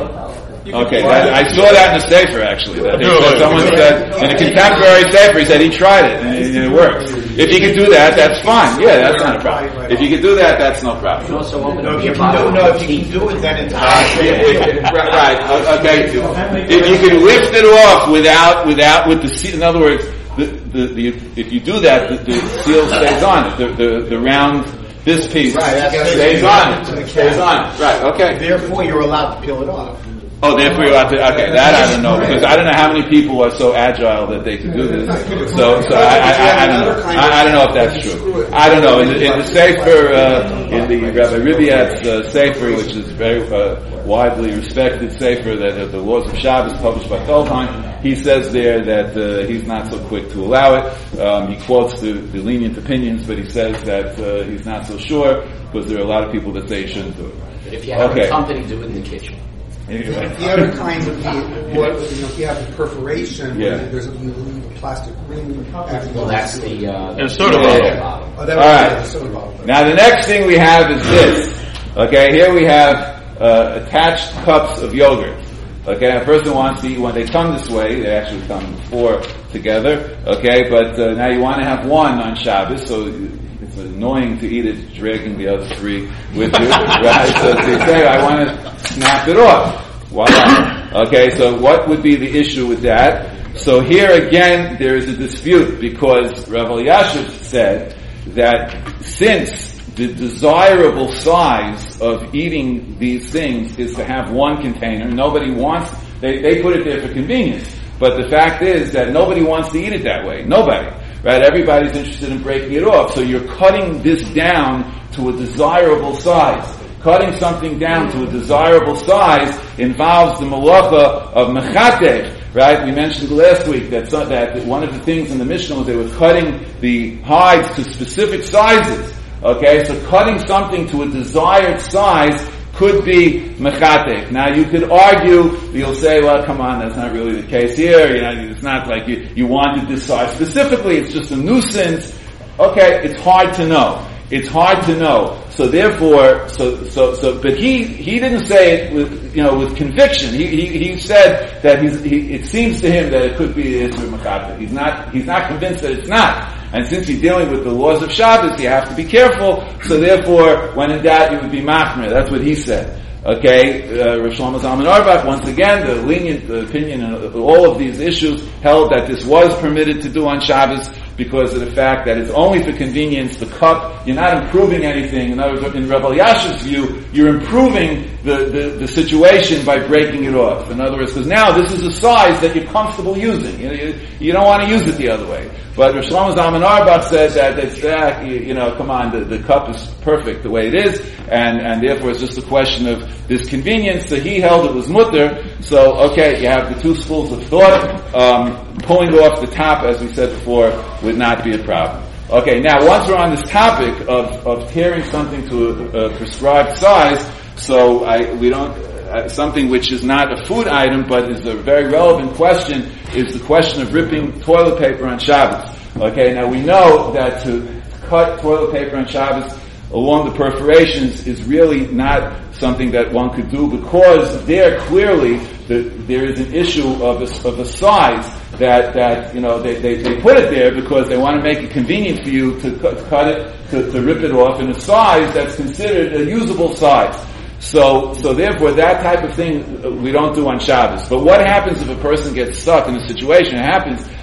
Okay, that, I saw that in the Sefer actually. That, that someone said, in a contemporary Sefer, he said he tried it and it, and it works. If you could do that, that's fine. Yeah, that's not a problem. If you could do that, that's no problem. You also open No, up if you your can do, bottle no, of if you tea. can do it, then it's Uh, yeah, yeah, right, right, uh, okay. If you can lift it off without, without, with the seal, in other words, the, the, the, if you do that, the, the seal stays on it. The, the, the round, this piece Right, stays on it. Stays on it. Right, okay. Therefore, you're allowed to peel it off. Oh, therefore you have to, okay, that I don't know, because I don't know how many people are so agile that they can do this. So, so I, I, I, I don't know. I, I don't know if that's true. I don't know. In the, in the Sefer, uh, in the Rabbi Riviat's uh, Sefer, which is very uh, widely respected Sefer, that uh, the Laws of Shabbos published by Feldheim, he says there that uh, he's not so quick to allow it. Um, he quotes the, the lenient opinions, but he says that uh, he's not so sure, because there are a lot of people that say he shouldn't do it. But if you have Okay. a company, do it in the kitchen. Anyway. The other kinds of the, what, you know, if you have the perforation, Yeah. there's a, you leave a plastic ring after Well, that's the, uh, And soda the bottle. Oh, that All was right. the soda bottle. Now the next thing we have is this. Okay, here we have uh, attached cups of yogurt. Okay, a person wants to eat when they come this way. They actually come four together. Okay, but uh, now you want to have one on Shabbos, so it's annoying to eat it dragging the other three with you. Right? So you say, I want to snap it off. Voila. Okay, so what would be the issue with that? So here again, there is a dispute because Rav Elyashiv said that since the desirable size of eating these things is to have one container, nobody wants, they, they put it there for convenience. But the fact is that nobody wants to eat it that way. Nobody. Right? Everybody's interested in breaking it off. So you're cutting this down to a desirable size. Cutting something down to a desirable size involves the malacha of mechateh. Right? We mentioned last week that, so, that one of the things in the Mishnah was they were cutting the hides to specific sizes. Okay, so cutting something to a desired size could be mechateh. Now you could argue, you'll say, well, come on, that's not really the case here. You know, it's not like you, you wanted this size specifically. It's just a nuisance. Okay, it's hard to know. It's hard to know. So therefore, so, so, so, but he, he didn't say it with, you know, with conviction. He, he, he said that he's, he, it seems to him that it could be the Isser Mechateh. He's not, he's not convinced that it's not. And since you're dealing with the laws of Shabbos, you have to be careful. So therefore, when in doubt, you would be machmer. That's what he said. Okay, uh, Rav Shlomo Zalman Auerbach, once again, the lenient the opinion in all of these issues held that this was permitted to do on Shabbos because of the fact that it's only for convenience. The cup, you're not improving anything. In other words, in Rav Elyashiv's view, you're improving the, the, the situation by breaking it off. In other words, because now this is a size that you're comfortable using. You know, you, you don't want to use it the other way. But Rav Shlomo Zalman Auerbach says that it's uh, you, you know, come on, the, the cup is perfect the way it is, and, and therefore it's just a question of this convenience. So he held it was mutter. So okay, you have the two schools of thought. Um, pulling off the top, as we said before, would not be a problem. Okay, now once we're on this topic of, of tearing something to a, a prescribed size, so I we don't. Uh, something which is not a food item but is a very relevant question is the question of ripping toilet paper on Shabbos. Okay, now we know that to cut toilet paper on Shabbos along the perforations is really not something that one could do because there clearly the, there is an issue of a, of a size that, that you know, they, they, they put it there because they want to make it convenient for you to cut, cut it, to, to rip it off in a size that's considered a usable size. So, so therefore, that type of thing we don't do on Shabbos. But what happens if a person gets stuck in a situation? It happens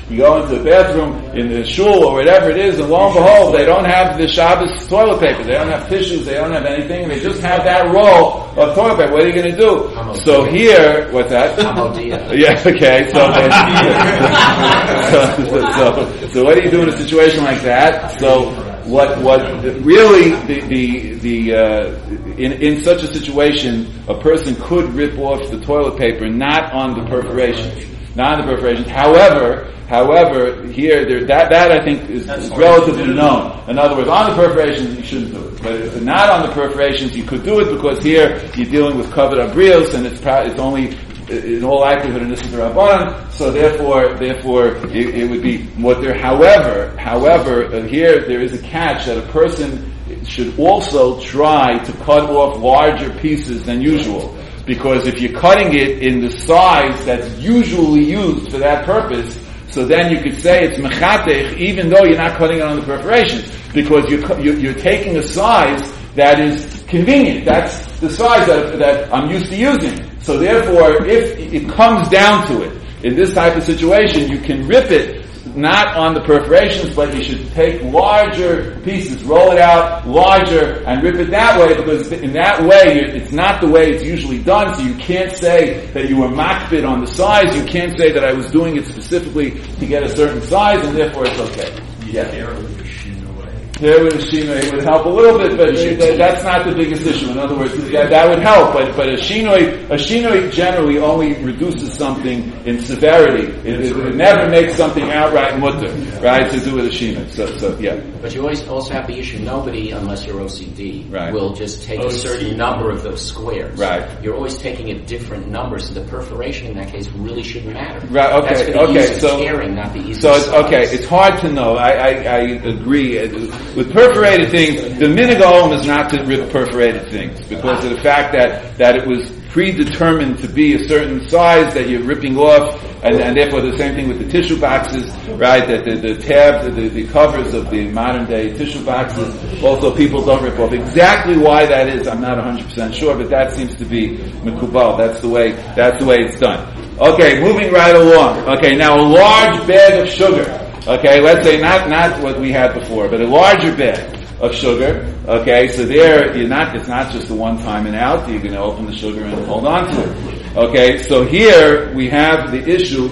You go into the bathroom in the shul or whatever it is, and lo and behold, they don't have the Shabbos toilet paper. They don't have tissues. They don't have anything. They just have that roll of toilet paper. What are you going to do? So here, what's that? Yeah, okay. So, so, so, so what do you do in a situation like that? So, what, what, really, the, the, the, uh, in, in such a situation, a person could rip off the toilet paper, not on the perforations. Not on the perforations. However, however, here, there, that, that I think is, is relatively known. In other words, on the perforations, you shouldn't do it. But if not on the perforations, you could do it because here, you're dealing with covered abrios, and it's, it's only, in all likelihood, an Issa D'Rabbanan, so therefore, therefore, it, it would be what there. However, however, uh, here there is a catch that a person should also try to cut off larger pieces than usual, because if you're cutting it in the size that's usually used for that purpose, so then you could say it's mechatech, even though you're not cutting it on the perforations, because you're you're, you're taking a size that is convenient. That's the size that, that I'm used to using. So therefore, if it comes down to it, in this type of situation, you can rip it not on the perforations, but you should take larger pieces, roll it out larger, and rip it that way, because in that way, it's not the way it's usually done, so you can't say that you were makbid on the size, you can't say that I was doing it specifically to get a certain size, and therefore it's okay. Yeah. There with a shinoi would help a little bit, but that, that's not the biggest issue. In other words, that, that would help, but but a shinoi, a shinoi generally only reduces something in severity. It, it, it never makes something outright mutter, right? To do with a shinoi. So, so yeah. But you always also have the issue. Nobody, unless you're O C D, right, will just take a certain number of those squares. Right. You're always taking a different number, so the perforation in that case really shouldn't matter. Right. Okay. That's for the okay. ease of So, scaring, not the ease so of it's size. okay. It's hard to know. I I, I agree. With perforated things, the minhag ha'olam is not to rip perforated things because of the fact that, that it was predetermined to be a certain size that you're ripping off, and, and therefore the same thing with the tissue boxes, right? That the, the tabs, the, the covers of the modern day tissue boxes, also people don't rip off. Exactly why that is, I'm not one hundred percent sure, but that seems to be mikubal. That's the way, that's the way it's done. Okay, moving right along. Okay, now a large bag of sugar. Okay, let's say not, not what we had before, but a larger bag of sugar. Okay, so there, you're not, it's not just a one time and out, you're gonna open the sugar and hold on to it. Okay, so here we have the issue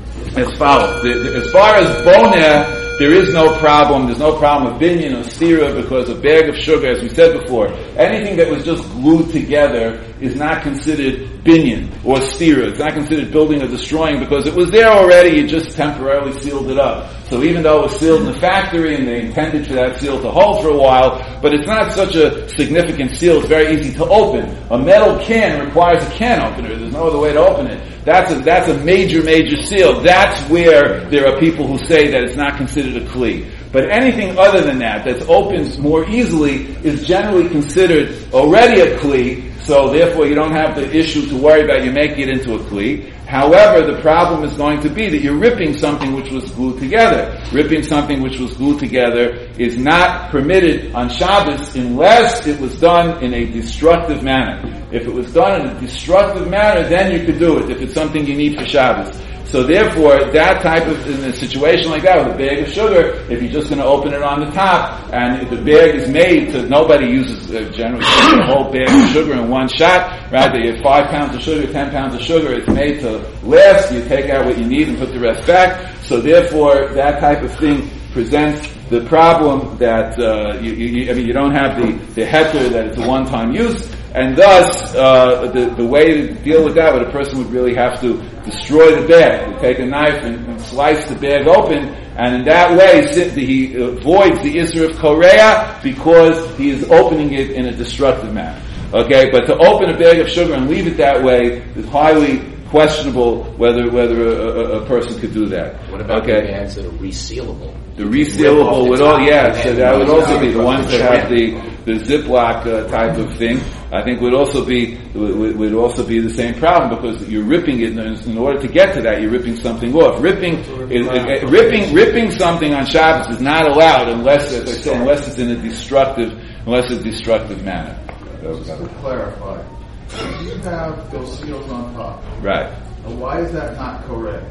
as follows. The, the, as far as boneh, there is no problem, there's no problem with binyan or stira because a bag of sugar, as we said before, anything that was just glued together is not considered binyan or stira. It's not considered building or destroying because it was there already, you just temporarily sealed it up. So even though it was sealed in the factory and they intended for that seal to hold for a while, but it's not such a significant seal, it's very easy to open. A metal can requires a can opener, there's no other way to open it. That's a, that's a major, major seal. That's where there are people who say that it's not considered a kli. But anything other than that, that opens more easily, is generally considered already a kli, so therefore you don't have the issue to worry about you making it into a kli. However, the problem is going to be that you're ripping something which was glued together. Ripping something which was glued together is not permitted on Shabbos unless it was done in a destructive manner. If it was done in a destructive manner, then you could do it, if it's something you need for Shabbos. So therefore, that type of, in a situation like that, with a bag of sugar, if you're just going to open it on the top, and if the bag is made to, nobody uses uh, generally a whole bag of sugar in one shot, right? You have five pounds of sugar, ten pounds of sugar, it's made to last, you take out what you need and put the rest back. So therefore, that type of thing presents the problem that, uh, you, you, I mean, you don't have the, the heter that it's a one-time use, and thus, uh, the, the way to deal with that, what a person would really have to destroy the bag. You take a knife and, and slice the bag open, and in that way, he avoids the issur of korea because he is opening it in a destructive manner. Okay, but to open a bag of sugar and leave it that way is highly questionable whether whether a, a, a person could do that. What about okay. the bags that are resealable? The resealable would all, yeah, so that would also be the ones that have the, the Ziploc uh, type of thing. I think would also be, would, would also be the same problem because you're ripping it, and in order to get to that, you're ripping something off. Ripping, is, uh, ripping, ripping something on Shabbos is not allowed unless, as I said, unless it's in a destructive, unless it's a destructive manner. Just to clarify, you have those seals on top. Right. Why is that not correct?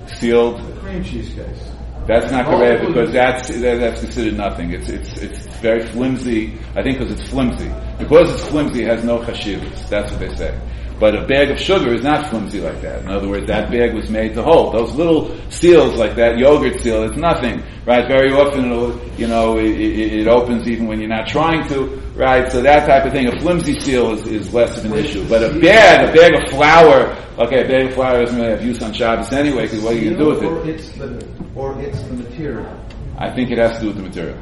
sealed. The cream cheese case. That's not correct because that's that, that's considered nothing. It's it's it's very flimsy. I think because it's flimsy. Because it's flimsy, it has no chashivas. That's what they say. But a bag of sugar is not flimsy like that. In other words, that bag was made to hold. Those little seals like that, yogurt seal, it's nothing, right? Very often, it'll, you know, it, it, it opens even when you're not trying to, right? So that type of thing, a flimsy seal is, is less of an issue. But a bag, a bag of flour, okay, a bag of flour doesn't really have use on Shabbos anyway, because what are you going to do with it? Or it's the, or it's the material. I think it has to do with the material.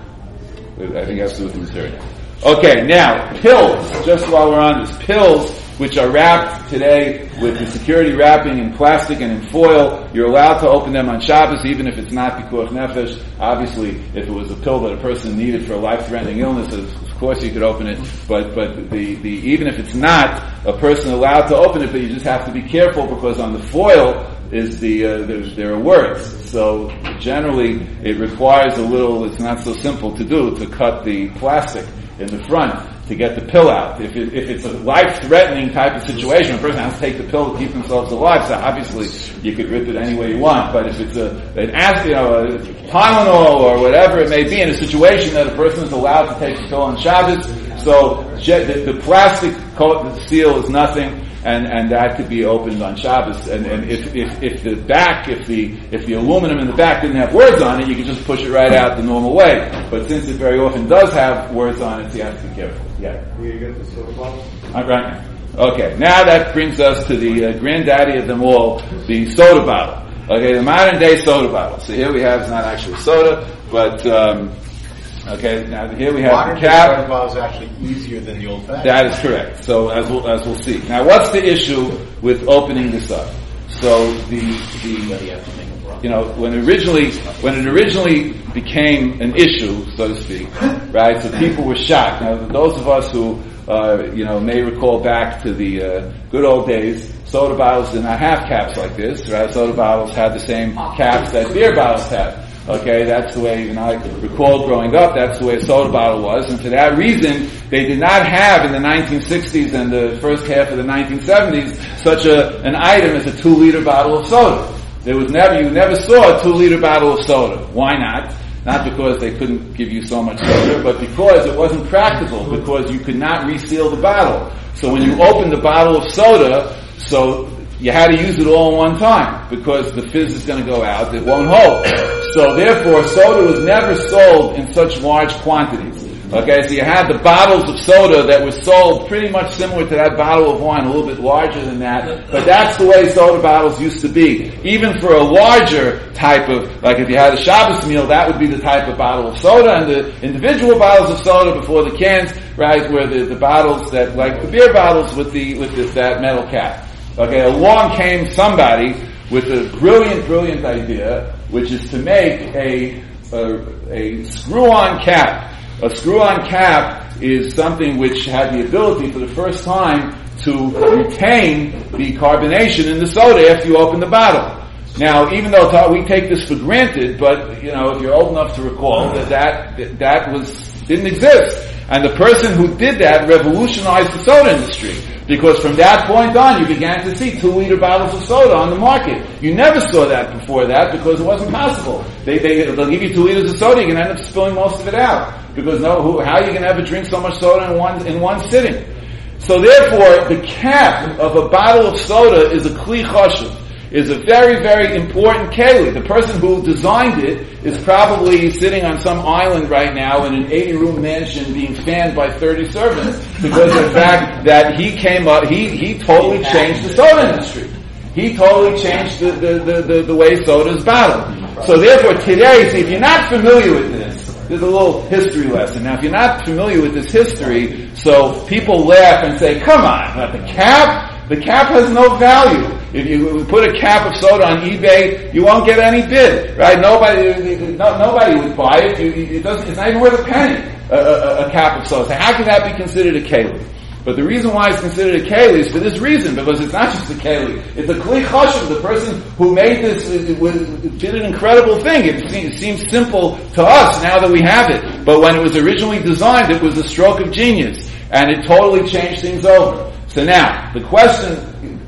I think it has to do with the material. Okay, now, pills, just while we're on this, pills, which are wrapped today with the security wrapping in plastic and in foil. You're allowed to open them on Shabbos, even if it's not pikuach nefesh. Obviously, if it was a pill that a person needed for a life-threatening illness, of course you could open it. But but the, the even if it's not, a person allowed to open it, but you just have to be careful because on the foil is the uh, there's, there are words. So generally, it requires a little. It's not so simple to do to cut the plastic in the front to get the pill out. If it, if it's a life-threatening type of situation, a person has to take the pill to keep themselves alive. So obviously, you could rip it any way you want. But if it's a an acid, you know, a Tylenol or whatever it may be, in a situation that a person is allowed to take the pill on Shabbos, so the, the plastic coat, the seal is nothing. And, and that could be opened on Shabbos. And, and if, if, if the back, if the, if the aluminum in the back didn't have words on it, you could just push it right out the normal way. But since it very often does have words on it, so you have to be careful. Yeah. You get the soda bottle? All right. Okay. Now that brings us to the uh, granddaddy of them all, the soda bottle. Okay, the modern day soda bottle. So here we have, it's not actually soda, but, um, okay, now here we have Modern the cap. soda bottle is actually easier than the old fashioned. That is correct. So as we'll, as we'll see. Now what's the issue with opening this up? So the, the, you know, when originally, when it originally became an issue, so to speak, right, so people were shocked. Now those of us who, uh, you know, may recall back to the, uh, good old days, soda bottles did not have caps like this, right? Soda bottles had the same caps that beer bottles had. Okay, that's the way, even I recall growing up, that's the way a soda bottle was, and for that reason, they did not have in the nineteen sixties and the first half of the nineteen seventies such a, an item as a two liter bottle of soda. There was never, you never saw a two liter bottle of soda. Why not? Not because they couldn't give you so much soda, but because it wasn't practical, because you could not reseal the bottle. So when you open the bottle of soda, so you had to use it all in one time because the fizz is going to go out, it won't hold. So therefore, soda was never sold in such large quantities. Okay, so you had the bottles of soda that were sold pretty much similar to that bottle of wine, a little bit larger than that, but that's the way soda bottles used to be. Even for a larger type of, like if you had a Shabbos meal, that would be the type of bottle of soda, and the individual bottles of soda before the cans, right, were the, the bottles that, like the beer bottles with the, with this, that metal cap. Okay, along came somebody with a brilliant, brilliant idea, which is to make a, a, a screw-on cap. A screw-on cap is something which had the ability for the first time to retain the carbonation in the soda after you open the bottle. Now, even though we take this for granted, but, you know, if you're old enough to recall that that, that was, didn't exist. And the person who did that revolutionized the soda industry. Because from that point on, you began to see two-liter bottles of soda on the market. You never saw that before that because it wasn't possible. They, they, they'll give you two liters of soda, you're going to end up spilling most of it out. Because no, who, how are you going to ever drink so much soda in one, in one sitting? So therefore, the cap of a bottle of soda is a kli chashuv, is a very, very important keli. The person who designed it is probably sitting on some island right now in an eighty-room mansion being fanned by thirty servants because of the fact that he came up, he, he totally changed the soda industry. He totally changed the, the, the, the, the way soda is bottled. So therefore today, see, if you're not familiar with this, there's a little history lesson. Now if you're not familiar with this history, so people laugh and say, come on, not the cap? The cap has no value. If you put a cap of soda on eBay, you won't get any bid, right? Nobody, no, nobody would buy it. It doesn't. It's not even worth a penny. A, a, a cap of soda. So how can that be considered a keli? But the reason why it's considered a keli is for this reason, because it's not just a keli. It's a kli chashuv. The person who made this did an incredible thing. It seems simple to us now that we have it, but when it was originally designed, it was a stroke of genius, and it totally changed things over. So now, the question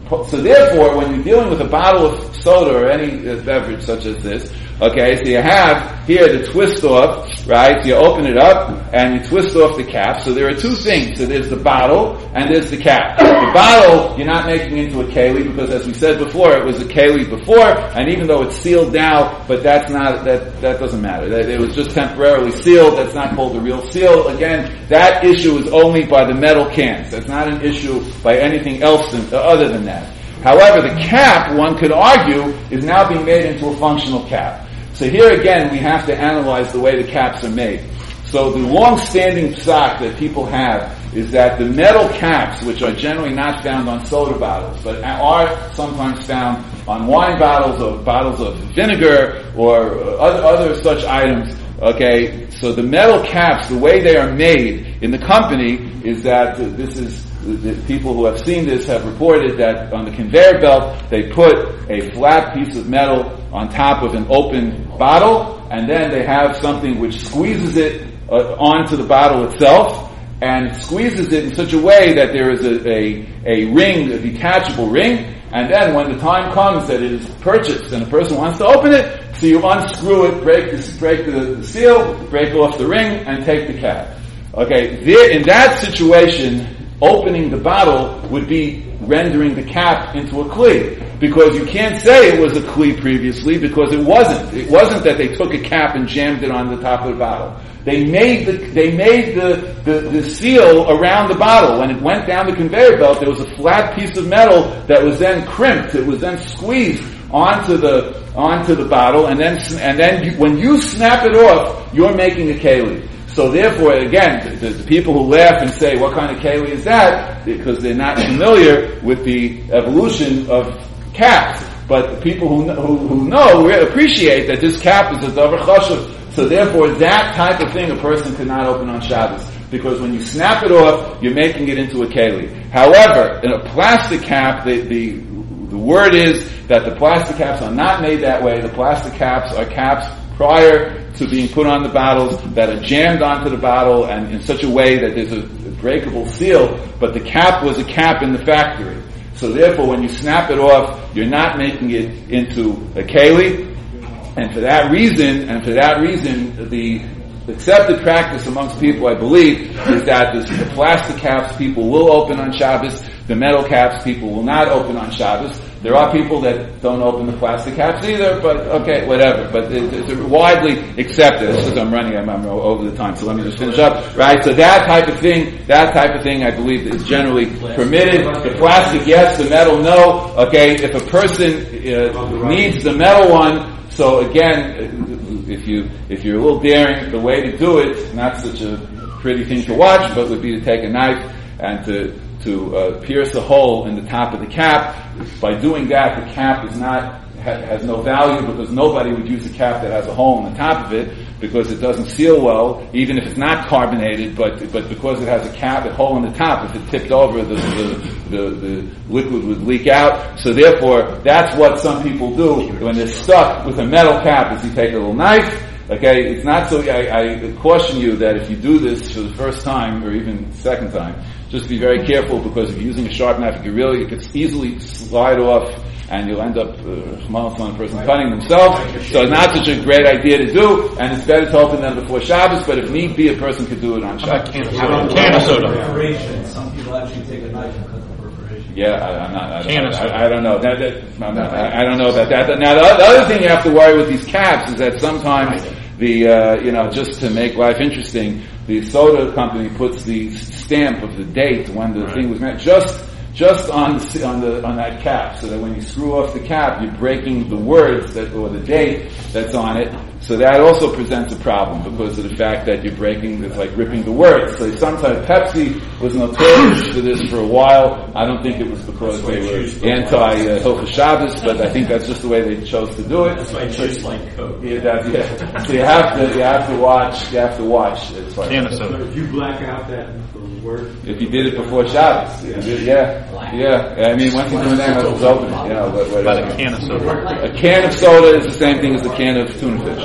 So therefore, when you're dealing with a bottle of soda or any uh, beverage such as this, okay, so you have here the twist off, right? So you open it up and you twist off the cap. So there are two things. So there's the bottle and there's the cap. The bottle, you're not making into a keli because as we said before, it was a keli before, and even though it's sealed now, but that's not, that, that doesn't matter. That, it was just temporarily sealed. That's not called the real seal. Again, that issue is only by the metal cans. That's not an issue by anything else than, uh, other than that. However, the cap, one could argue, is now being made into a functional cap. So here again, we have to analyze the way the caps are made. So the long-standing psak that people have is that the metal caps, which are generally not found on soda bottles, but are sometimes found on wine bottles or bottles of vinegar or other, other such items, okay, so the metal caps, the way they are made in the company is that this is, the people who have seen this have reported that on the conveyor belt they put a flat piece of metal on top of an open bottle, and then they have something which squeezes it uh, onto the bottle itself, and squeezes it in such a way that there is a, a, a ring, a detachable ring, and then when the time comes that it is purchased and a person wants to open it, so you unscrew it, break the, break the, the seal, break off the ring, and take the cap. Okay, there, in that situation, opening the bottle would be rendering the cap into a kli. Because you can't say it was a kli previously, because it wasn't. It wasn't that they took a cap and jammed it on the top of the bottle. They made the, they made the, the, the seal around the bottle. When it went down the conveyor belt, there was a flat piece of metal that was then crimped. It was then squeezed onto the, onto the bottle, and then, and then you, when you snap it off, you're making a keli. So therefore, again, the, the people who laugh and say, what kind of keli is that? Because they're not familiar with the evolution of caps. But the people who, who, who know appreciate that this cap is a davar chashuv. So therefore, that type of thing a person could not open on Shabbos. Because when you snap it off, you're making it into a keli. However, in a plastic cap, the, the, the word is that the plastic caps are not made that way. The plastic caps are caps prior to being put on the bottles that are jammed onto the bottle and in such a way that there's a, a breakable seal, but the cap was a cap in the factory. So therefore, when you snap it off, you're not making it into a keli, and for that reason, and for that reason, the accepted practice amongst people, I believe, is that this, the plastic caps people will open on Shabbos, the metal caps people will not open on Shabbos. There are people that don't open the plastic caps either, but okay, whatever. But it, it's widely accepted. This is, I'm running, I'm, I'm over the time, so let me just finish up. Right, so that type of thing, that type of thing, I believe, is generally permitted. The plastic, yes. The metal, no. Okay, if a person uh, needs the metal one, so again, if you if you're a little daring, the way to do it, not such a pretty thing to watch, but would be to take a knife and to to uh, pierce a hole in the top of the cap. By doing that, the cap is not ha, has no value because nobody would use a cap that has a hole in the top of it because it doesn't seal well, even if it's not carbonated. But but because it has a cap, a hole in the top, if it tipped over, the the, the the liquid would leak out. So therefore, that's what some people do when they're stuck with a metal cap. Is you take a little knife. Okay, it's not so. I, I caution you that if you do this for the first time or even second time, just be very careful because if you're using a sharp knife, you can really, it could easily slide off, and you'll end up uh, on a person cutting themselves. So it's not such a great idea to do, and it's better to open them before Shabbos. But if need be, a person could do it on Shabbos. How about can of soda? Some people actually take a knife and cut the perforation. Yeah, I, I'm not. I don't, I, I don't know. That, that, I'm not, I, I don't know about that. Now, the, the other thing you have to worry with these caps is that sometimes the uh, you know just to make life interesting, the soda company puts the stamp of the date when the right. thing was made just just on the, on the on that cap, so that when you screw off the cap, you're breaking the words that or the date that's on it. So that also presents a problem because of the fact that you're breaking, it's like ripping the words. So sometimes Pepsi was notorious for this for a while. I don't think it was because they were anti-Hilchos Shabbos, but I think that's just the way they chose to do it. That's why it tastes like Coke. Yeah, that's, yeah. So you have to, you have to watch, you have to watch. As far as so if you black out that word, if you did it before Shabbos, yeah, yeah, yeah. I mean, once you're doing that, it was open. You know, but, but, a can of soda. A can of soda is the same thing as a can of tuna fish.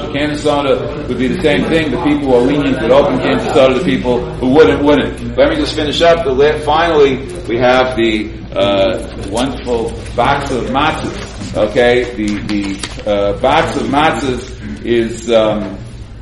soda. Can of soda would be the same thing. The people who are lenient would open cans of soda. The people who wouldn't, wouldn't. Let me just finish up. The la- finally, we have the uh, wonderful box of matzahs. Okay, the the uh, box of matzahs is um,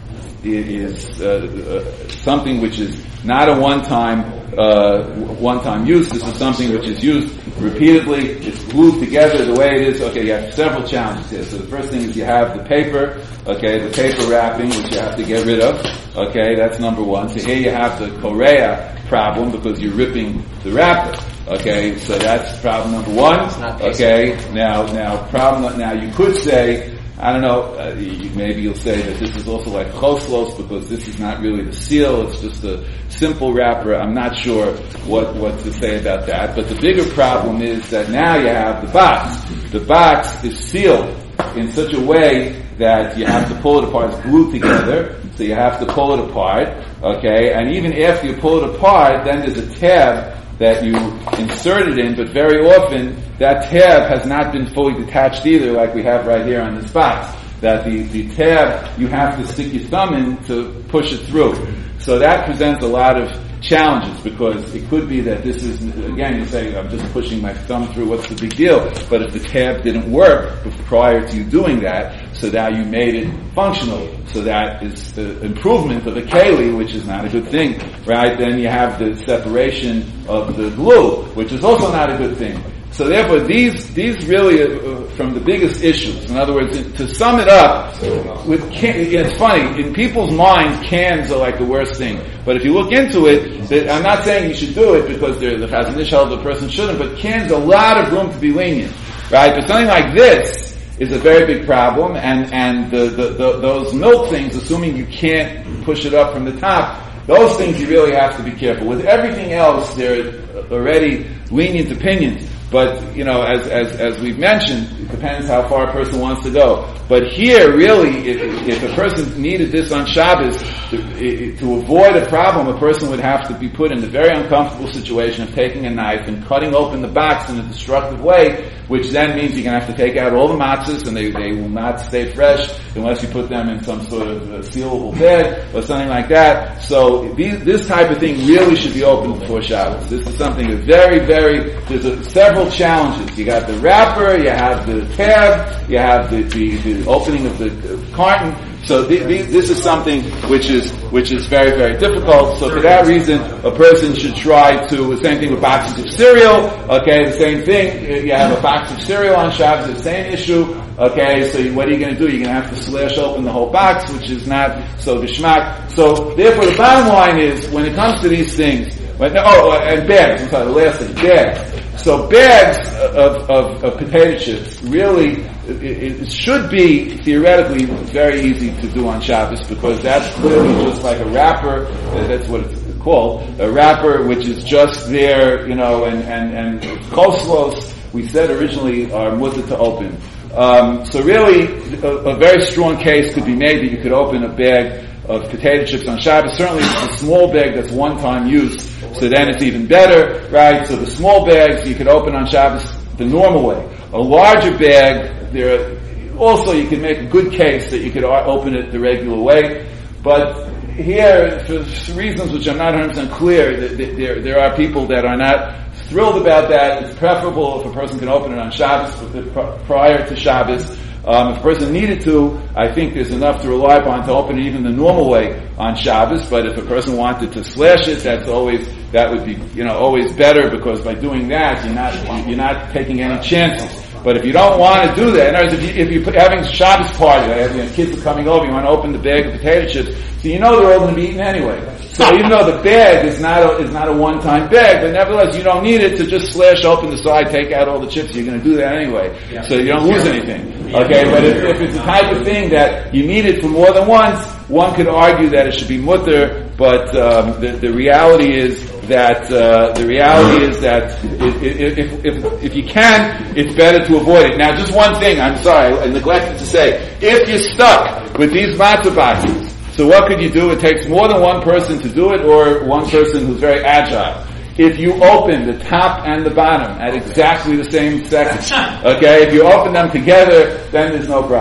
is uh, uh, something which is not a one-time uh, one-time use. This is something which is used repeatedly. It's glued together the way it is. Okay, you have several challenges here. So the first thing is you have the paper. Okay, the paper wrapping, which you have to get rid of. Okay, that's number one. So here you have the korea problem because you're ripping the wrapper. Okay, so that's problem number one. Okay, now, now, problem, now you could say, I don't know, uh, you, maybe you'll say that this is also like choslos because this is not really the seal, it's just a simple wrapper. I'm not sure what, what to say about that. But the bigger problem is that now you have the box. The box is sealed in such a way that you have to pull it apart. It's glued together, so you have to pull it apart. Okay, and even after you pull it apart, then there's a tab that you insert it in, but very often that tab has not been fully detached either, like we have right here on this box. That the, the tab, you have to stick your thumb in to push it through. So that presents a lot of challenges because it could be that this is, again, you say, I'm just pushing my thumb through, what's the big deal? But if the tab didn't work prior to you doing that, so now you made it functional. So that is the improvement of a keli, which is not a good thing, right? Then you have the separation of the glue, which is also not a good thing. So therefore, these these really are from the biggest issues. In other words, to sum it up, with can, it's funny, in people's minds, cans are like the worst thing. But if you look into it, that, I'm not saying you should do it because the Chazon Ish held the person shouldn't, but cans a lot of room to be lenient, right? But something like this is a very big problem, and and the, the, the, those milk things, assuming you can't push it up from the top, those things you really have to be careful. With everything else, there are already lenient opinions. But, you know, as, as, as we've mentioned, it depends how far a person wants to go. But here, really, if, if a person needed this on Shabbos, to, to avoid a problem, a person would have to be put in the very uncomfortable situation of taking a knife and cutting open the box in a destructive way, which then means you're going to have to take out all the matzahs and they, they will not stay fresh unless you put them in some sort of uh, sealable bed or something like that. So these, this type of thing really should be open before Shabbos. This is something that's very, very, there's a, several challenges. You got the wrapper, you have the tab, you have the, the, the opening of the uh, carton. So the, the, this is something which is which is very, very difficult. So for that reason, a person should try to, the same thing with boxes of cereal, okay, the same thing, you have a box of cereal on Shabbos, the same issue, okay, so what are you going to do? You're going to have to slash open the whole box, which is not so geschmack. So therefore the bottom line is, when it comes to these things, when, oh, and bags, I'm sorry, the last thing, bags. So bags of, of, of potato chips really, it, it should be theoretically very easy to do on Shabbos because that's clearly just like a wrapper. That's what it's called, a wrapper, which is just there, you know, and and and choslos we said originally are mutter to open. Um, so really, a, a very strong case could be made that you could open a bag of potato chips on Shabbos. Certainly, it's a small bag that's one-time use, so then it's even better, right? So the small bags you could open on Shabbos the normal way. A larger bag, there are, also you can make a good case that you could open it the regular way, but here, for reasons which I'm not one hundred percent clear, there, there are people that are not thrilled about that. It's preferable if a person can open it on Shabbos prior to Shabbos. Um, if a person needed to, I think there's enough to rely upon to open it even the normal way on Shabbos. But if a person wanted to slash it, that's always, that would be, you know, always better because by doing that, you're not, you're not taking any chances. But if you don't want to do that, in other words, if, you, if you're having a Shabbos party, like, you know, kids are coming over, you want to open the bag of potato chips, so you know they're all going to be eaten anyway. So even though the bag is not a, is not a one-time bag, but nevertheless you don't need it to just slash open the side, take out all the chips. You're going to do that anyway, yeah. So you don't lose anything. Okay, but if, if it's the type of thing that you need it for more than once, one could argue that it should be mutter. But um, the, the reality is that uh, the reality is that if, if if if you can, it's better to avoid it. Now, just one thing. I'm sorry, I neglected to say. If you're stuck with these matzah boxes, so what could you do? It takes more than one person to do it, or one person who's very agile. If you open the top and the bottom at exactly the same second, okay, if you open them together, then there's no problem.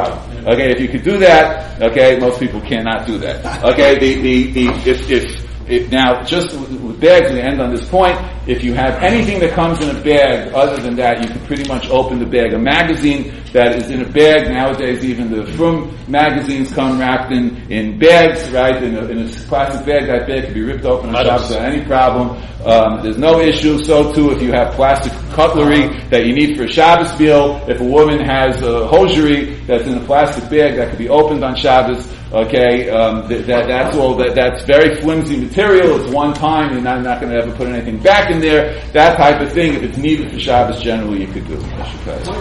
Okay, if you could do that, okay, most people cannot do that. Okay, the, the, the, if, if, if now, just with, with bags, we end on this point, if you have anything that comes in a bag other than that, you can pretty much open the bag. A magazine that is in a bag, nowadays even the Frum magazines come wrapped in, in bags, right, in a, in a plastic bag. That bag can be ripped open on Shabbos without any problem. Um, there's no issue. So too, if you have plastic cutlery that you need for a Shabbos meal, if a woman has a hosiery that's in a plastic bag that could be opened on Shabbos, okay, um, th- that that's all. That that's very flimsy material. It's one time. You're not not going to ever put anything back in there. That type of thing. If it's needed for Shabbos, generally you could do.